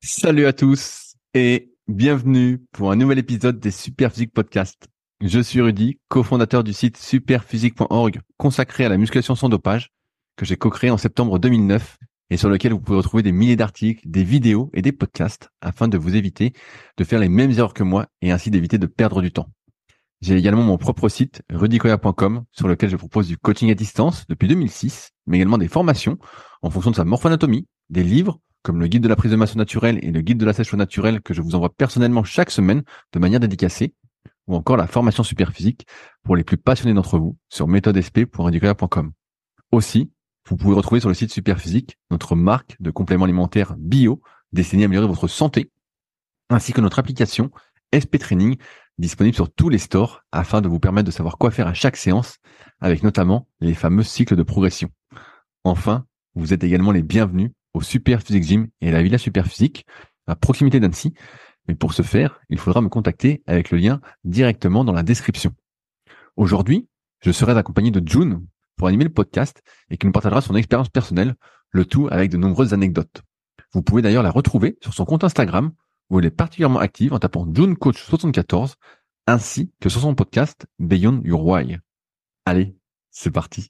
Salut à tous et bienvenue pour un nouvel épisode des Superphysique Podcast. Je suis Rudy, cofondateur du site superphysique.org consacré à la musculation sans dopage que j'ai co-créé en septembre 2009 et sur lequel vous pouvez retrouver des milliers d'articles, des vidéos et des podcasts afin de vous éviter de faire les mêmes erreurs que moi et ainsi d'éviter de perdre du temps. J'ai également mon propre site rudykoya.com sur lequel je propose du coaching à distance depuis 2006, mais également des formations en fonction de sa morphoanatomie, des livres comme le guide de la prise de masse naturelle et le guide de la sèche naturelle que je vous envoie personnellement chaque semaine de manière dédicacée, ou encore la formation Superphysique pour les plus passionnés d'entre vous sur méthodesp.rudykoya.com. Aussi, vous pouvez retrouver sur le site Superphysique notre marque de compléments alimentaires bio destinés à améliorer votre santé, ainsi que notre application SP Training disponible sur tous les stores afin de vous permettre de savoir quoi faire à chaque séance, avec notamment les fameux cycles de progression. Enfin, vous êtes également les bienvenus au Superphysique Gym et à la Villa Superphysique, à proximité d'Annecy. Mais pour ce faire, il faudra me contacter avec le lien directement dans la description. Aujourd'hui, je serai accompagné de June pour animer le podcast et qui nous partagera son expérience personnelle, le tout avec de nombreuses anecdotes. Vous pouvez d'ailleurs la retrouver sur son compte Instagram où elle est particulièrement active en tapant JuneCoach74 ainsi que sur son podcast Beyond Your Why. Allez, c'est parti.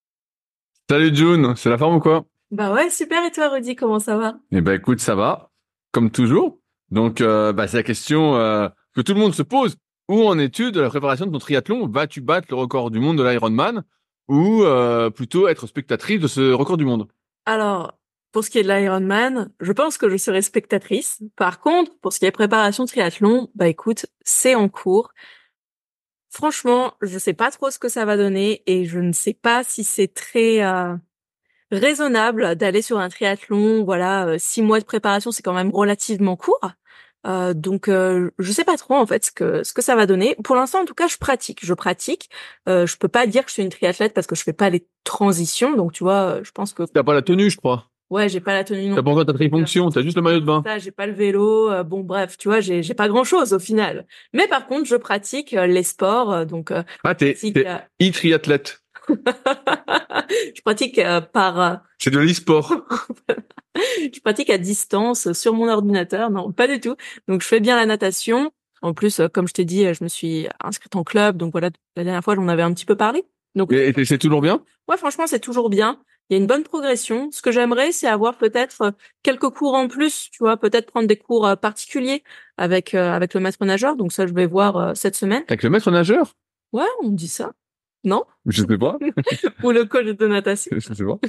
Salut June, c'est la forme ou quoi? Bah ouais, super. Et toi, Rudy, comment ça va? Eh ben écoute, ça va, comme toujours. Donc c'est la question que tout le monde se pose. Où en es-tu de la préparation de ton triathlon? Vas-tu battre le record du monde de l'Ironman ou plutôt être spectatrice de ce record du monde? Alors, pour ce qui est de l'Ironman, je pense que je serai spectatrice. Par contre, pour ce qui est préparation triathlon, bah écoute, c'est en cours. Franchement, je sais pas trop ce que ça va donner et je ne sais pas si c'est très raisonnable d'aller sur un triathlon. Voilà, 6 mois de préparation, c'est quand même relativement court. Donc je sais pas trop en fait ce que ça va donner. Pour l'instant en tout cas je pratique. Je peux pas dire que je suis une triathlète parce que je fais pas les transitions, donc tu vois, je pense que T'as pas la tenue, je crois. ouais, j'ai pas la tenue non T'as pas encore ta trifonction, t'as juste le maillot de bain. ça, j'ai pas le vélo, bon bref, tu vois, j'ai pas grand-chose au final. Mais par contre, je pratique les sports, donc Ah, je t'es pratique, e-triathlète. je pratique par C'est de l'e-sport. je pratique à distance sur mon ordinateur. Non, pas du tout. Donc, je fais bien la natation. En plus, comme je t'ai dit, je me suis inscrite en club. Donc voilà, la dernière fois, j'en avais un petit peu parlé. Donc, Et c'est toujours bien? ouais, franchement, c'est toujours bien. Il y a une bonne progression. Ce que j'aimerais, c'est avoir peut-être quelques cours en plus, tu vois, peut-être prendre des cours particuliers avec le maître nageur. Donc ça, je vais voir cette semaine. Avec le maître nageur? Ouais, on dit ça. Non? Je sais pas. Ou le coach de natation. Je sais pas.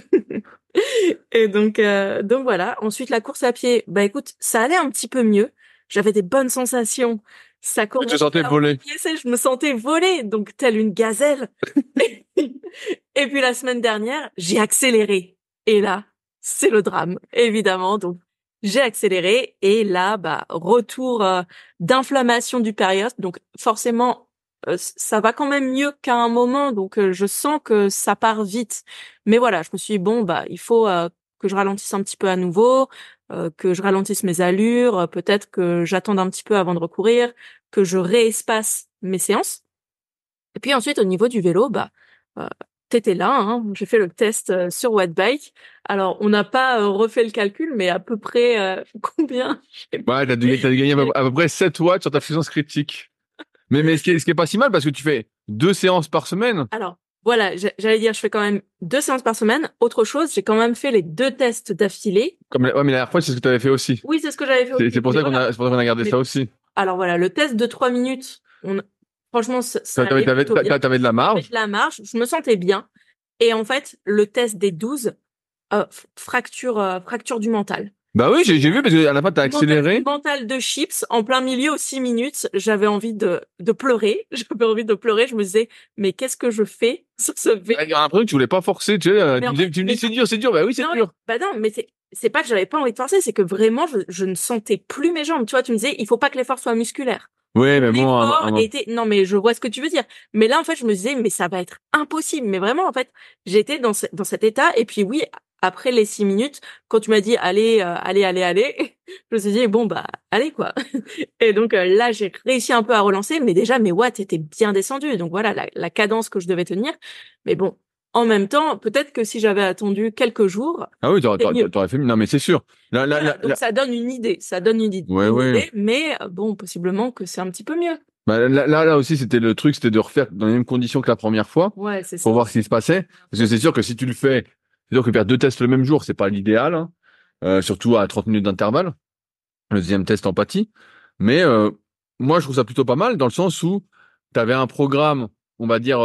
Et donc voilà. Ensuite, la course à pied. Bah écoute, ça allait un petit peu mieux. J'avais des bonnes sensations. Ça Tu te commençait sentais à voler. progresser. Je me sentais voler, donc telle une gazelle. Et puis la semaine dernière, j'ai accéléré. Et là, c'est le drame, évidemment. Donc j'ai accéléré et là, bah retour d'inflammation du périosthe. Donc forcément, ça va quand même mieux qu'à un moment. Donc je sens que ça part vite. Mais voilà, je me suis dit, bon, bah il faut que je ralentisse un petit peu à nouveau, que je ralentisse mes allures, peut-être que j'attende un petit peu avant de recourir, que je réespace mes séances. Et puis ensuite, au niveau du vélo, bah, euh, t'étais là, hein, j'ai fait le test sur Wattbike. Alors, on n'a pas refait le calcul, mais à peu près combien? Je sais pas. Ouais, t'as dû gagner à peu près 7 watts sur ta puissance critique. Mais ce qui est pas si mal parce que tu fais 2 séances par semaine. Alors, voilà, j'allais dire, je fais quand même 2 séances par semaine. Autre chose, j'ai quand même fait les 2 tests d'affilée. Ouais, mais la dernière fois, c'est ce que tu avais fait aussi. Oui, c'est ce que j'avais fait aussi. C'est pour Mais ça voilà. c'est pour ça qu'on a gardé Mais ça aussi. alors voilà, le test de 3 minutes, franchement, ça allait plutôt bien. T'avais de la Avec marge. la marche, je me sentais bien. Et en fait, le test des 12, fracture du mental. Bah oui, j'ai vu parce que à la fin, t'as accéléré. Mental de chips, en plein milieu aux 6 minutes, j'avais envie de pleurer. J'avais envie de pleurer. Je me disais, mais qu'est-ce que je fais sur ce vélo? J'ai l'impression que tu voulais pas forcer, tu sais. Mais en Tu me dis, fait, c'est dur. Bah oui, c'est non, dur. bah non, mais c'est pas que j'avais pas envie de forcer, c'est que vraiment, je ne sentais plus mes jambes. Tu vois, tu me disais, il faut pas que l'effort soit musculaire. Oui, mais bon, L'effort était, non, mais je vois ce que tu veux dire. Mais là, en fait, je me disais, mais ça va être impossible. Mais vraiment, en fait, j'étais dans cet état. Et puis, oui, après les 6 minutes, quand tu m'as dit, allez, je me suis dit, bon, bah, allez, quoi. Et donc, là, j'ai réussi un peu à relancer. Mais déjà, mes watts étaient bien descendus. Donc, voilà, la cadence que je devais tenir. Mais bon. En même temps, peut-être que si j'avais attendu quelques jours, Ah oui, c'est mieux. t'aurais fait mieux. Non, mais c'est sûr. Voilà, donc ça donne une idée, Ouais, une ouais. idée, mais bon, possiblement que c'est un petit peu mieux. Bah, là aussi, c'était le truc, c'était de refaire dans les mêmes conditions que la première fois Ouais, c'est pour ça. voir ce qui se passait. Parce que c'est sûr que si tu le fais, c'est sûr que faire 2 tests le même jour, c'est pas l'idéal, hein. Surtout à 30 minutes d'intervalle. Le deuxième test empathie. Mais moi, je trouve ça plutôt pas mal dans le sens où tu avais un programme, on va dire,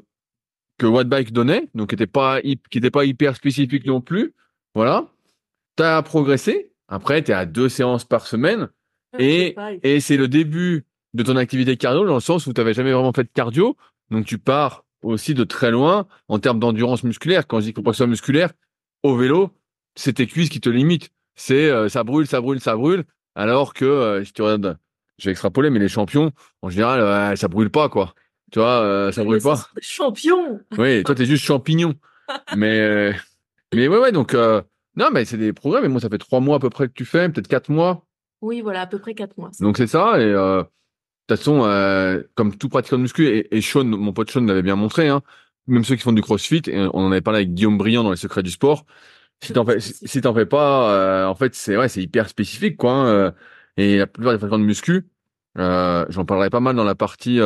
que Wattbike donnait, donc qui était pas hyper spécifique non plus. Voilà. Tu as progressé. Après, tu es à 2 séances par semaine. Ouais, c'est Et, pareil. et c'est le début de ton activité cardio dans le sens où tu n'avais jamais vraiment fait de cardio. Donc, tu pars aussi de très loin en termes d'endurance musculaire. Quand je dis compression musculaire, au vélo, c'est tes cuisses qui te limitent. C'est ça brûle, ça brûle, ça brûle. Alors que, si tu regardes, je vais extrapoler, mais les champions, en général, ça brûle pas, quoi. Tu vois, ça Mais brûle ce pas. sont des champions. Oui, toi, t'es juste champignon. Mais, mais ouais, donc, non, mais c'est des programmes. Et moi, ça fait 3 mois à peu près que tu fais, peut-être 4 mois. Oui, voilà, à peu près 4 mois. Donc, c'est ça. Et de toute façon, comme tout pratiquant de muscu, et Sean, mon pote Sean l'avait bien montré, hein, même ceux qui font du crossfit, et on en avait parlé avec Guillaume Briand dans Les Secrets du Sport. Si t'en fais pas, en fait, c'est hyper spécifique, quoi, hein, et la plupart des pratiquants de muscu, j'en parlerai pas mal dans la partie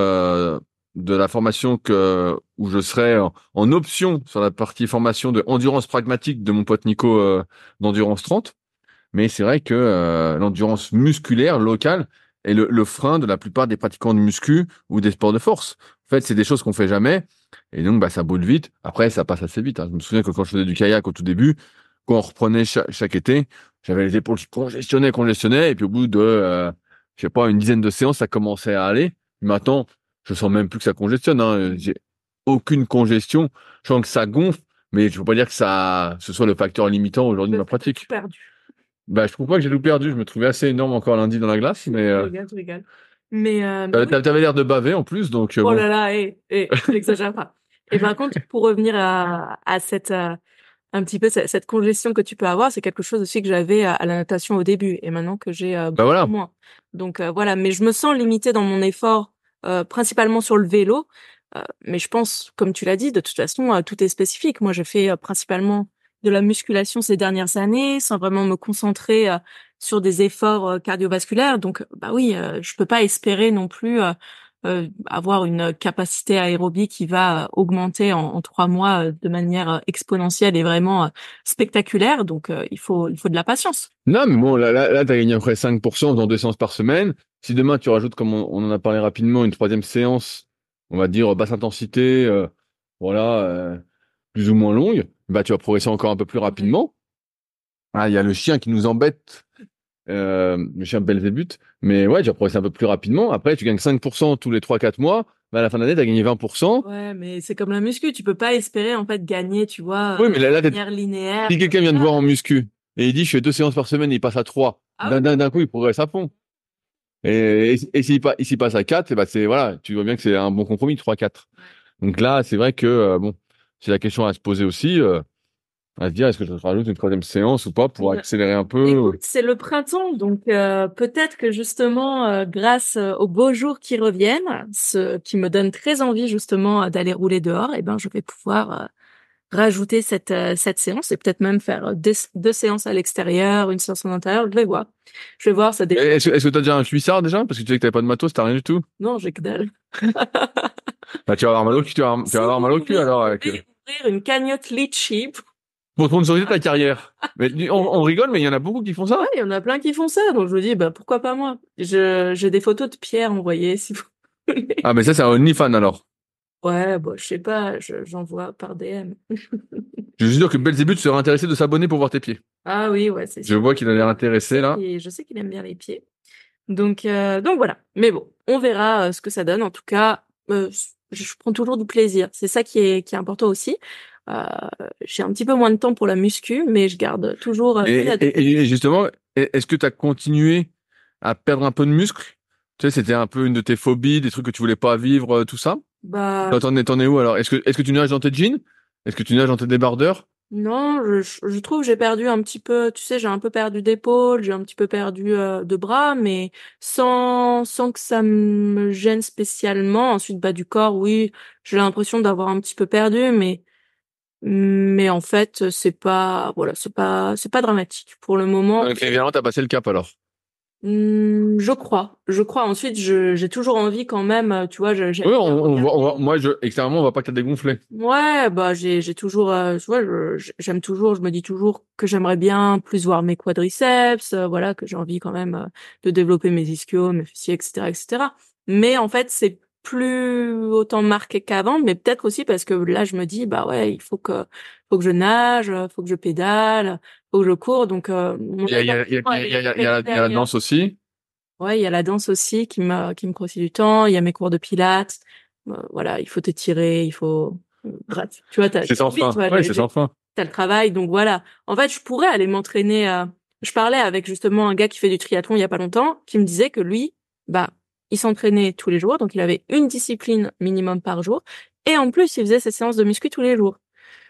de la formation où je serai en option sur la partie formation de endurance pragmatique de mon pote Nico d'Endurance 30. Mais c'est vrai que l'endurance musculaire locale est le frein de la plupart des pratiquants de muscu ou des sports de force. En fait, c'est des choses qu'on fait jamais. Et donc, bah, ça brûle vite. Après, ça passe assez vite, hein. Je me souviens que quand je faisais du kayak au tout début, quand on reprenait chaque été, j'avais les épaules qui congestionnaient. Et puis au bout de, je sais pas, une dizaine de séances, ça commençait à aller. Maintenant, je sens même plus que ça congestionne, hein. J'ai aucune congestion. Je sens que ça gonfle, mais je veux pas dire que ce soit le facteur limitant aujourd'hui de ma Peut-être que t'as tout pratique. perdu. Bah, je trouve pas que j'ai tout perdu. Je me trouvais assez énorme encore lundi dans la glace, mais Je rigole. Mais oui. t'avais l'air de baver en plus, donc Oh bon. là là, n'exagère pas. Et par contre, pour revenir à cette, un petit peu cette congestion que tu peux avoir, c'est quelque chose aussi que j'avais à la natation au début et maintenant que j'ai Bah beaucoup voilà. moins. Donc voilà, mais je me sens limitée dans mon effort, principalement sur le vélo. Mais je pense, comme tu l'as dit, de toute façon, tout est spécifique. Moi, j'ai fait principalement de la musculation ces dernières années, sans vraiment me concentrer sur des efforts cardiovasculaires. Donc, bah oui, je peux pas espérer non plus avoir une capacité aérobie qui va augmenter en 3 mois de manière exponentielle et vraiment spectaculaire. Donc, il faut de la patience. Non, mais bon, là, t'as gagné à peu près 5% dans 2 séances par semaine. Si demain tu rajoutes, comme on en a parlé rapidement, une troisième séance, on va dire basse intensité, voilà, plus ou moins longue, bah tu vas progresser encore un peu plus Ouais. rapidement. Ah, il y a le chien qui nous embête, le chien Belzébuth, mais ouais, tu vas progresser un peu plus rapidement. Après, tu gagnes 5% tous les 3 4 mois, bah à la fin de l'année, t'as gagné 20%. Ouais, mais c'est comme la muscu, tu peux pas espérer en fait gagner, tu vois, Oui, mais là, de manière linéaire. si quelqu'un vient te Ah, voir en muscu et il dit je fais 2 séances par semaine et il passe à 3, ah oui. d'un coup, il progresse à fond. Et s'il passe à 4, bah c'est voilà, tu vois bien que c'est un bon compromis, 3 4. Donc là, c'est vrai que bon, c'est la question à se poser aussi, à se dire est-ce que je rajoute une troisième séance ou pas pour Ouais. accélérer un peu. Écoute, c'est le printemps, donc peut-être que justement, grâce aux beaux jours qui reviennent, ce qui me donne très envie justement d'aller rouler dehors, et ben je vais pouvoir rajouter cette séance et peut-être même faire deux séances à l'extérieur, une séance en intérieur. Je vais voir. Je vais voir, ça dépend. Est-ce que t'as déjà un cuissard déjà? Parce que tu disais que t'avais pas de matos, t'as rien du tout. Non, j'ai que dalle. Bah tu vas avoir mal au cul, tu vas Si avoir vous mal au cul voulez, alors vous pouvez ouvrir une cagnotte Litchi. pour sponsoriser ta carrière. Mais on rigole, mais il y en a beaucoup qui font Ouais, ça. il y en a plein qui font ça, donc je me dis, bah pourquoi pas moi? J'ai des photos de Pierre envoyées, si vous voulez. Ah mais ça c'est un OnlyFans alors. Ouais, bon, je sais pas, j'envoie par DM. Je suis sûr que Belzébuth serait intéressé de s'abonner pour voir tes pieds. Ah oui, ouais, c'est Je sûr. vois qu'il a l'air intéressé là. Et je sais qu'il aime bien les pieds. Donc voilà. Mais bon, on verra ce que ça donne. En tout cas, je prends toujours du plaisir. C'est ça qui est important aussi. Euh, j'ai un petit peu moins de temps pour la muscu, mais je garde toujours Et justement, est-ce que tu as continué à perdre un peu de muscle? Tu sais, c'était un peu une de tes phobies, des trucs que tu voulais pas vivre, tout ça. bah T'en es où alors? Est-ce que tu nages dans tes jeans? Est-ce que tu nages dans tes débardeurs? non, je trouve que j'ai perdu un petit peu, tu sais, j'ai un peu perdu d'épaule, j'ai un petit peu perdu de bras, mais sans que ça me gêne spécialement. Ensuite, bah du corps, oui, j'ai l'impression d'avoir un petit peu perdu, mais Mais en fait, c'est pas dramatique. Pour le moment, Donc, évidemment, t'as passé le cap alors. je crois. Ensuite, j'ai toujours envie quand même, tu vois, j'aime Oui, bien regarder. moi, extérieurement, on voit pas que t'as dégonflé. Ouais, bah j'ai toujours, tu vois, j'aime toujours, je me dis toujours que j'aimerais bien plus voir mes quadriceps, voilà, que j'ai envie quand même de développer mes ischios, mes fessiers, etc., etc. Mais en fait, c'est plus autant marqué qu'avant, mais peut-être aussi parce que là, je me dis, bah ouais, faut que je nage, faut que je pédale, faut que je cours, donc mon alimentation, elle est Il y a la derrière. danse aussi. Ouais, il y a la danse aussi qui me prend aussi du temps. Il y a mes cours de pilates. Voilà, il faut t'étirer, il faut. Bref, tu vois, C'est t'as sans envie, tu fin. vois, Ouais, c'est sans fin. t'as le travail, donc voilà. En fait, je pourrais aller m'entraîner. Je parlais avec justement un gars qui fait du triathlon il y a pas longtemps, qui me disait que lui, bah, il s'entraînait tous les jours, donc il avait une discipline minimum par jour, et en plus, il faisait ses séances de muscu tous les jours.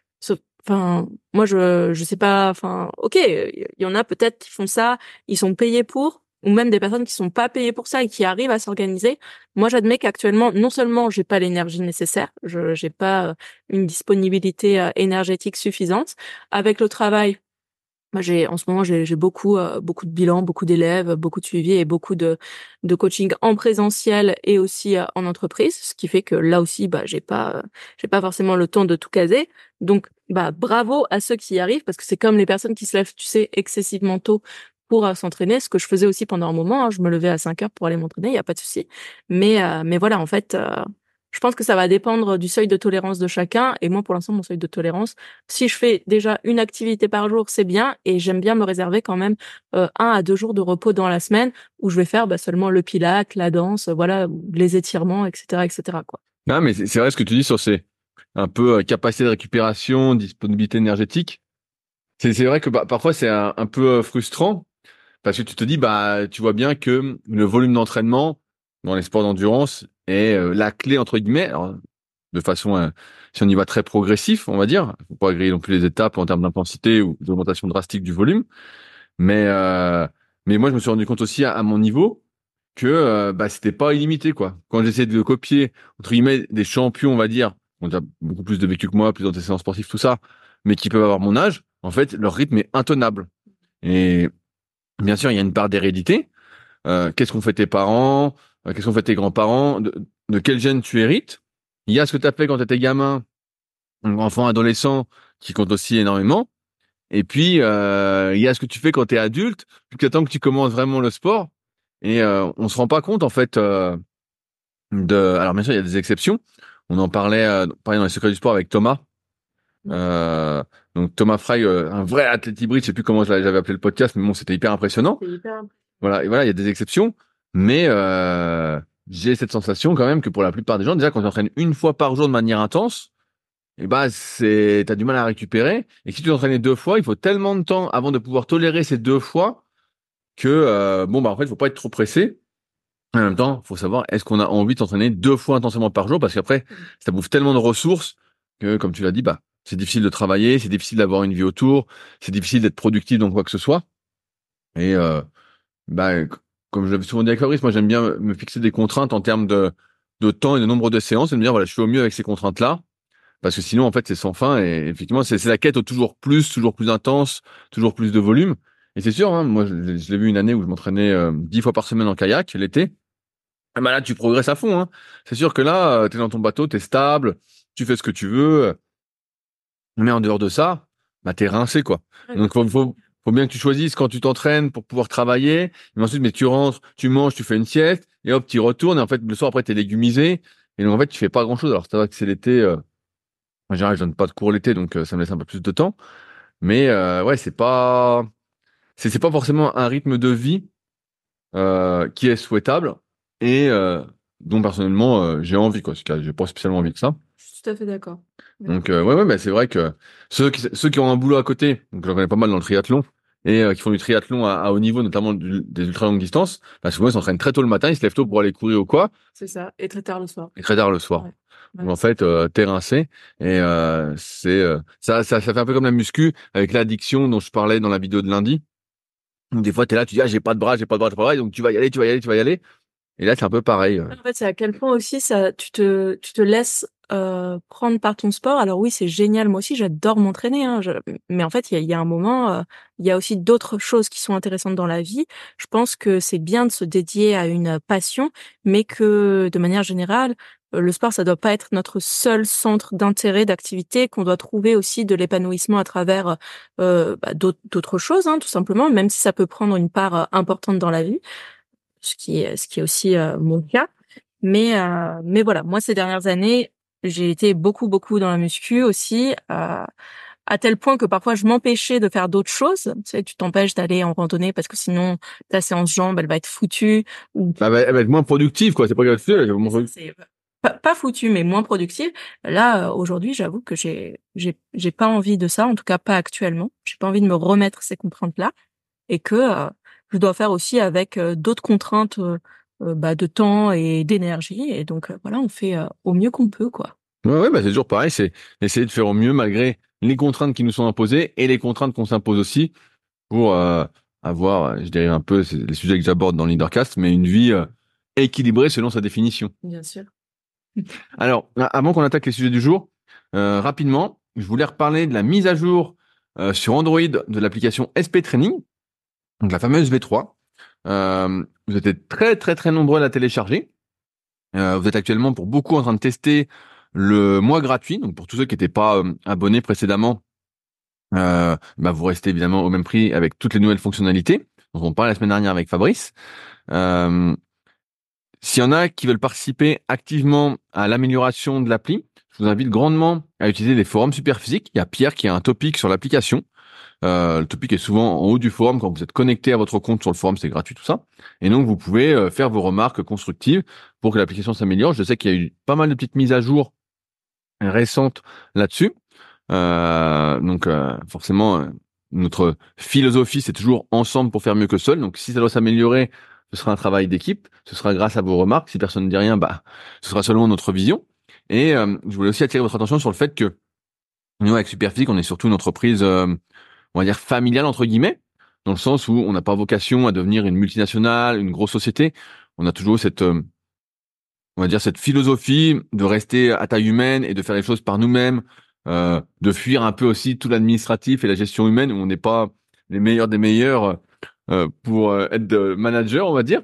Enfin, moi, je sais pas. Enfin, ok, il y en a peut-être qui font ça, ils sont payés pour, ou même des personnes qui sont pas payées pour ça et qui arrivent à s'organiser. Moi, j'admets qu'actuellement, non seulement j'ai pas l'énergie nécessaire, j'ai pas une disponibilité énergétique suffisante. Avec le travail, moi, en ce moment, j'ai beaucoup de bilans, beaucoup d'élèves, beaucoup de suivi et beaucoup de coaching en présentiel et aussi en entreprise, ce qui fait que là aussi, bah, j'ai pas forcément le temps de tout caser. Donc, bah, bravo à ceux qui y arrivent parce que c'est comme les personnes qui se lèvent, tu sais, excessivement tôt pour s'entraîner, ce que je faisais aussi pendant un moment, hein. Je me levais à 5 heures pour aller m'entraîner, il y a pas de souci. Mais voilà, en fait, je pense que ça va dépendre du seuil de tolérance de chacun. Et moi, pour l'instant, mon seuil de tolérance, si je fais déjà une activité par jour, c'est bien. Et j'aime bien me réserver quand même 1 à 2 jours de repos dans la semaine où je vais faire bah, seulement le pilates, la danse, voilà, les étirements, etc., etc., quoi. Non, mais c'est vrai ce que tu dis sur ces un peu capacité de récupération, disponibilité énergétique. C'est vrai que bah, parfois c'est un peu frustrant parce que tu te dis bah tu vois bien que le volume d'entraînement dans les sports d'endurance est la clé entre guillemets. Alors, de façon si on y va très progressif, on va dire, faut pas griller non plus les étapes en termes d'intensité ou d'augmentation drastique du volume. Mais moi je me suis rendu compte aussi à mon niveau que bah c'était pas illimité quoi. Quand j'essayais de copier entre guillemets des champions, on va dire, qui ont déjà beaucoup plus de vécu que moi, plus d'antécédents sportifs, tout ça, mais qui peuvent avoir mon âge, en fait, leur rythme est intenable. Et bien sûr, il y a une part d'hérédité. Qu'est-ce qu'ont fait tes parents? Qu'est-ce qu'ont fait tes grands-parents? De quel gène tu hérites? Il y a ce que tu as fait quand tu étais gamin, enfant, adolescent, qui compte aussi énormément. Et puis, il y a ce que tu fais quand tu es adulte, jusqu'à temps que tu commences vraiment le sport. Et on se rend pas compte, en fait, Alors, bien sûr, il y a des exceptions. On en parlait, pareil, dans les secrets du sport avec Thomas. Euh, donc, Thomas Frey, un vrai athlète hybride, je sais plus comment j'avais appelé le podcast, mais bon, c'était hyper impressionnant. C'est hyper. Voilà, et voilà, il y a des exceptions. Mais j'ai cette sensation quand même que pour la plupart des gens, déjà, quand tu entraînes une fois par jour de manière intense, et bah t'as du mal à récupérer. Et si tu t'entraînes 2 fois, il faut tellement de temps avant de pouvoir tolérer ces 2 fois que bon bah en fait, faut pas être trop pressé. En même temps, faut savoir est-ce qu'on a envie de s'entraîner 2 fois intensément par jour parce qu'après, ça bouffe tellement de ressources que, comme tu l'as dit, bah c'est difficile de travailler, c'est difficile d'avoir une vie autour, c'est difficile d'être productif dans quoi que ce soit. Et bah comme je l'avais souvent dit avec Fabrice, moi j'aime bien me fixer des contraintes en termes de temps et de nombre de séances et de me dire voilà, je fais au mieux avec ces contraintes-là. Parce que sinon, en fait, c'est sans fin et effectivement, c'est la quête au toujours plus intense, toujours plus de volume. Et c'est sûr, hein, moi, je l'ai vu une année où je m'entraînais 10 fois par semaine en kayak l'été. Ah bah là, tu progresses à fond, hein. C'est sûr que là, t'es dans ton bateau, t'es stable, tu fais ce que tu veux. Mais en dehors de ça, bah t'es rincé, quoi. Donc, faut bien que tu choisisses quand tu t'entraînes pour pouvoir travailler. Mais ensuite, mais tu rentres, tu manges, tu fais une sieste et hop, tu retournes. Et en fait, le soir après, t'es légumisé. Et donc, en fait, tu fais pas grand-chose. Alors, c'est vrai que c'est l'été. En général, je donne pas de cours l'été, donc ça me laisse un peu plus de temps. Mais ouais, c'est pas forcément un rythme de vie qui est souhaitable et dont personnellement j'ai envie quoi. Parce que j'ai pas spécialement envie de ça. Je suis tout à fait d'accord. Donc ouais, mais c'est vrai que ceux qui ont un boulot à côté, donc j'en connais pas mal dans le triathlon et qui font du triathlon à haut niveau, notamment des ultra longues distances, bah souvent ils s'entraînent très tôt le matin, ils se lèvent tôt pour aller courir ou quoi, C'est ça. Et très tard le soir. et très tard le soir. Ouais. Donc en fait, t'es rincé et ça fait un peu comme la muscu avec l'addiction dont je parlais dans la vidéo de lundi. Donc des fois t'es là, tu dis ah j'ai pas de bras, j'ai pas de bras, j'ai pas de bras, donc tu vas y aller, tu vas y aller, tu vas y aller. Et là, c'est un peu pareil. En fait, c'est à quel point aussi ça, tu te laisses prendre par ton sport. Alors oui, c'est génial. Moi aussi, j'adore m'entraîner. Hein. Mais en fait, il y a un moment, il y a aussi d'autres choses qui sont intéressantes dans la vie. Je pense que c'est bien de se dédier à une passion, mais que de manière générale, le sport, ça doit pas être notre seul centre d'intérêt, d'activité, qu'on doit trouver aussi de l'épanouissement à travers d'autres choses, hein, tout simplement, même si ça peut prendre une part importante dans la vie, ce qui est aussi mon cas. Mais voilà, moi ces dernières années, j'ai été beaucoup dans la muscu aussi, à tel point que parfois je m'empêchais de faire d'autres choses. Tu sais, tu t'empêches d'aller en randonnée parce que sinon ta séance jambes, elle va être foutue. Ou Elle va être moins productive, quoi. C'est pas grave. c'est pas foutue, mais moins productive. Là, aujourd'hui, j'avoue que j'ai pas envie de ça, en tout cas pas actuellement. J'ai pas envie de me remettre ces contraintes-là et que je dois faire aussi avec d'autres contraintes de temps et d'énergie. Et donc voilà, on fait au mieux qu'on peut, quoi. Ouais, bah, c'est toujours pareil. C'est essayer de faire au mieux malgré les contraintes qui nous sont imposées et les contraintes qu'on s'impose aussi pour avoir, je dirais un peu, c'est les sujets que j'aborde dans Leadercast, mais une vie équilibrée selon sa définition. Bien sûr. Alors, avant qu'on attaque les sujets du jour, rapidement, je voulais reparler de la mise à jour sur Android de l'application SP Training, donc la fameuse V3. Vous êtes très nombreux à la télécharger. Vous êtes actuellement pour beaucoup en train de tester le mois gratuit. Donc pour tous ceux qui n'étaient pas abonnés précédemment, vous restez évidemment au même prix avec toutes les nouvelles fonctionnalités dont on parlait la semaine dernière avec Fabrice. Euh, S'il y en a qui veulent participer activement à l'amélioration de l'appli, je vous invite grandement à utiliser les forums Superphysique. Il y a Pierre qui a un topic sur l'application. Le topic est souvent en haut du forum. Quand vous êtes connecté à votre compte sur le forum, c'est gratuit tout ça. Et donc, vous pouvez faire vos remarques constructives pour que l'application s'améliore. Je sais qu'il y a eu pas mal de petites mises à jour récentes là-dessus. Forcément, notre philosophie, c'est toujours ensemble pour faire mieux que seul. Donc, si ça doit s'améliorer, ce sera un travail d'équipe. Ce sera grâce à vos remarques. Si personne ne dit rien, ce sera seulement notre vision. Et je voulais aussi attirer votre attention sur le fait que nous, avec Superphysique, on est surtout une entreprise on va dire familiale entre guillemets, dans le sens où on n'a pas vocation à devenir une multinationale, une grosse société. On a toujours cette, on va dire cette philosophie de rester à taille humaine et de faire les choses par nous-mêmes, de fuir un peu aussi tout l'administratif et la gestion humaine où on n'est pas les meilleurs des meilleurs pour être manager, on va dire.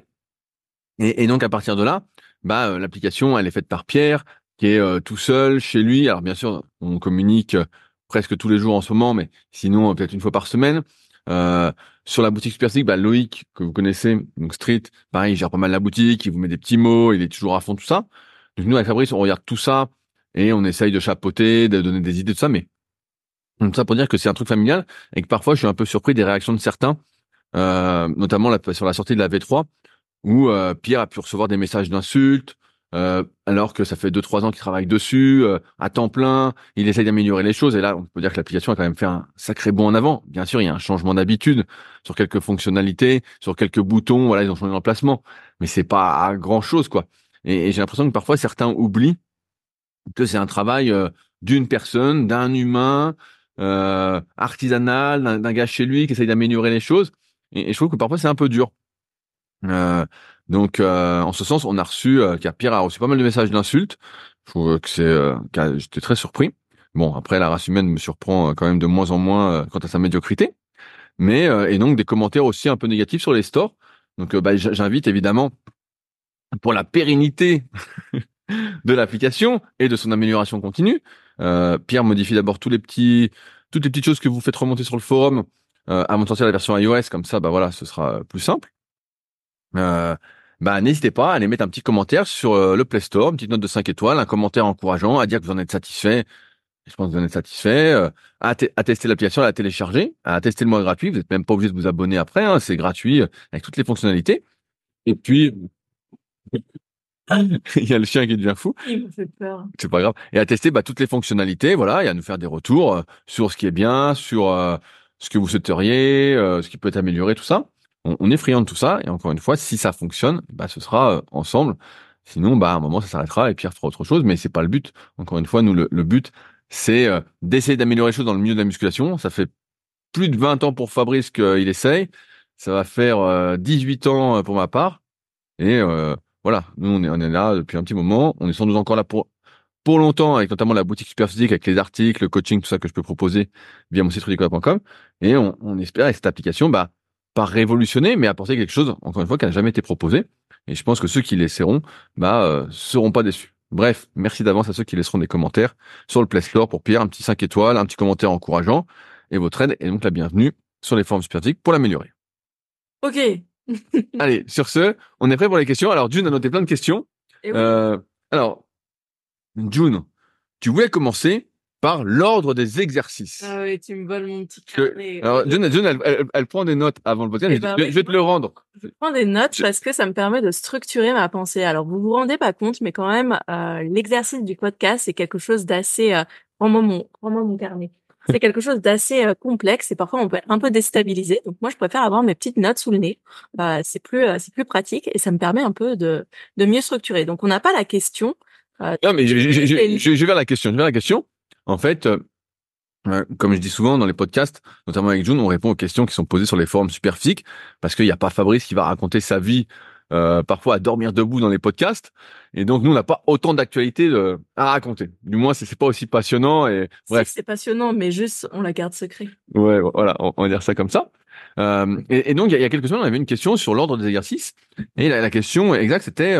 Et donc à partir de là, l'application elle est faite par Pierre qui est tout seul chez lui. Alors bien sûr, on communique presque tous les jours en ce moment, mais sinon peut-être une fois par semaine. Euh, sur la boutique Superphysique, Loïc que vous connaissez, donc Street, pareil, il gère pas mal la boutique, il vous met des petits mots, il est toujours à fond tout ça. Donc nous avec Fabrice, on regarde tout ça et on essaye de chapeauter, de donner des idées tout ça, mais tout ça pour dire que c'est un truc familial et que parfois je suis un peu surpris des réactions de certains, notamment sur la sortie de la V3 où Pierre a pu recevoir des messages d'insultes, alors que ça fait 2-3 ans qu'il travaille dessus, à temps plein, il essaye d'améliorer les choses, et là, on peut dire que l'application a quand même fait un sacré bond en avant. Bien sûr, il y a un changement d'habitude sur quelques fonctionnalités, sur quelques boutons, voilà, ils ont changé d'emplacement, mais c'est pas grand-chose, quoi. Et j'ai l'impression que parfois, certains oublient que c'est un travail d'une personne, d'un humain, artisanal, d'un gars chez lui qui essaye d'améliorer les choses, et je trouve que parfois, c'est un peu dur. Euh, en ce sens, on a reçu, car Pierre a reçu pas mal de messages d'insultes. Je trouve que j'étais très surpris. Bon, après, la race humaine me surprend quand même de moins en moins quant à sa médiocrité. Mais, et donc, des commentaires aussi un peu négatifs sur les stores. Donc, j'invite évidemment, pour la pérennité de l'application et de son amélioration continue, Pierre modifie d'abord toutes les petites choses que vous faites remonter sur le forum avant de sortir la version iOS. Comme ça, voilà, ce sera plus simple. N'hésitez pas à aller mettre un petit commentaire sur le Play Store, une petite note de 5 étoiles, un commentaire encourageant, à dire que vous en êtes satisfait. Je pense que vous en êtes satisfait, à tester l'application, à la télécharger, à tester le mois gratuit. Vous n'êtes même pas obligé de vous abonner après, hein, c'est gratuit avec toutes les fonctionnalités. Et puis, il y a le chien qui devient fou. Il me fait peur. C'est pas grave. Et à tester toutes les fonctionnalités, voilà, et à nous faire des retours sur ce qui est bien, sur ce que vous souhaiteriez, ce qui peut être amélioré, tout ça. On est friand de tout ça, et encore une fois, si ça fonctionne, ce sera ensemble. Sinon, à un moment, ça s'arrêtera et Pierre fera autre chose, mais c'est pas le but. Encore une fois, nous, le but, c'est d'essayer d'améliorer les choses dans le milieu de la musculation. Ça fait plus de 20 ans pour Fabrice qu'il essaye. Ça va faire 18 ans pour ma part. Et voilà, nous on est là depuis un petit moment, on est sans doute encore là pour longtemps, avec notamment la boutique Superphysique, avec les articles, le coaching, tout ça que je peux proposer via mon site rudicola.com. Et on espère avec cette application, pas révolutionner, mais apporter quelque chose, encore une fois, qui n'a jamais été proposé. Et je pense que ceux qui l'essaieront, seront pas déçus. Bref, merci d'avance à ceux qui laisseront des commentaires sur le Play Store pour Pierre, un petit 5 étoiles, un petit commentaire encourageant. Et votre aide est donc la bienvenue sur les forums Superphysique pour l'améliorer. Ok. Allez, sur ce, on est prêt pour les questions. Alors, June a noté plein de questions. Et oui. Alors, June, tu voulais commencer par l'ordre des exercices. Ah oui, tu me voles mon petit carnet. Alors, June, elle prend des notes avant le podcast. Je vais te le rendre. Je prends des notes parce que ça me permet de structurer ma pensée. Alors, vous vous rendez pas compte, mais quand même, l'exercice du podcast, c'est quelque chose d'assez... rends-moi mon carnet. C'est quelque chose d'assez complexe et parfois on peut être un peu déstabilisé. Donc moi, je préfère avoir mes petites notes sous le nez. C'est plus pratique et ça me permet un peu de mieux structurer. Donc on n'a pas la question. Non, mais je vais vers la question. Je vais vers la question. En fait, comme je dis souvent dans les podcasts, notamment avec June, on répond aux questions qui sont posées sur les forums Superphysique, parce qu'il n'y a pas Fabrice qui va raconter sa vie, parfois à dormir debout dans les podcasts. Et donc, nous, on n'a pas autant d'actualités à raconter. Du moins, c'est pas aussi passionnant et bref. C'est passionnant, mais juste, on la garde secret. Ouais, voilà, on va dire ça comme ça. Et donc, il y a quelques semaines, on avait une question sur l'ordre des exercices. Et la question exacte, c'était,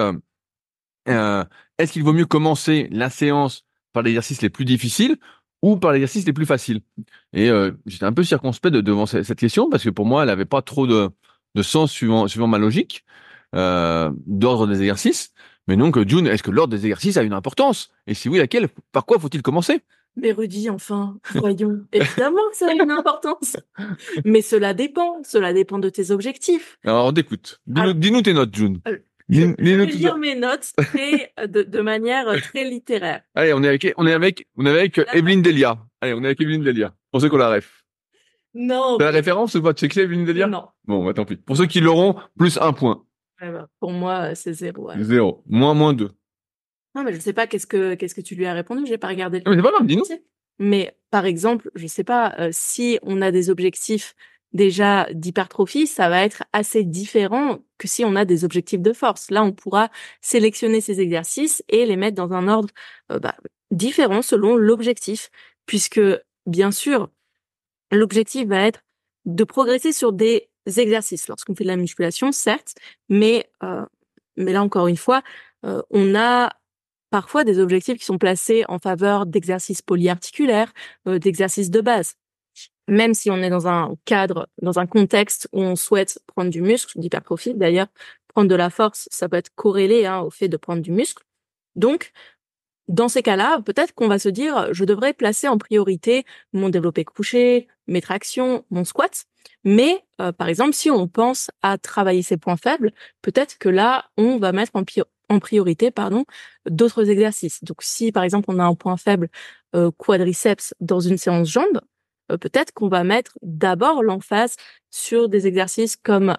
est-ce qu'il vaut mieux commencer la séance par les exercices les plus difficiles ou par les exercices les plus faciles? Et j'étais un peu circonspect devant cette question parce que pour moi, elle avait pas trop de sens suivant ma logique d'ordre des exercices. Mais donc, June, est-ce que l'ordre des exercices a une importance? Et si oui, laquelle? Par quoi faut-il commencer? Mais Rudy, enfin, voyons. Évidemment que ça a une importance. Mais cela dépend. Cela dépend de tes objectifs. Alors, on t'écoute. Dis-nous tes notes, June. Je vais lire mes notes de manière très littéraire. Allez, on est avec Evelyne Delia. Allez, on est avec Evelyne Delia. Pour ceux qui ont la ref. Non. T'as la référence ou pas? Tu sais qui c'est Evelyne Delia? Non. Bon, tant pis. Pour ceux qui l'auront, plus 1 point. Pour moi, c'est 0. Ouais. 0. Moins 2. Non, mais je sais pas qu'est-ce que tu lui as répondu. J'ai pas regardé. Mais c'est pas grave, dis-nous. Mais par exemple, je sais pas si on a des objectifs déjà d'hypertrophie, ça va être assez différent que si on a des objectifs de force. Là, on pourra sélectionner ces exercices et les mettre dans un ordre différent selon l'objectif, puisque bien sûr, l'objectif va être de progresser sur des exercices lorsqu'on fait de la musculation, certes, mais là encore une fois, on a parfois des objectifs qui sont placés en faveur d'exercices polyarticulaires, d'exercices de base. Même si on est dans un cadre, dans un contexte où on souhaite prendre du muscle, d'hypertrophie, d'ailleurs, prendre de la force, ça peut être corrélé au fait de prendre du muscle. Donc, dans ces cas-là, peut-être qu'on va se dire, je devrais placer en priorité mon développé couché, mes tractions, mon squat. Mais, par exemple, si on pense à travailler ses points faibles, peut-être que là, on va mettre en priorité, d'autres exercices. Donc, si, par exemple, on a un point faible quadriceps dans une séance jambes, peut-être qu'on va mettre d'abord l'emphase sur des exercices comme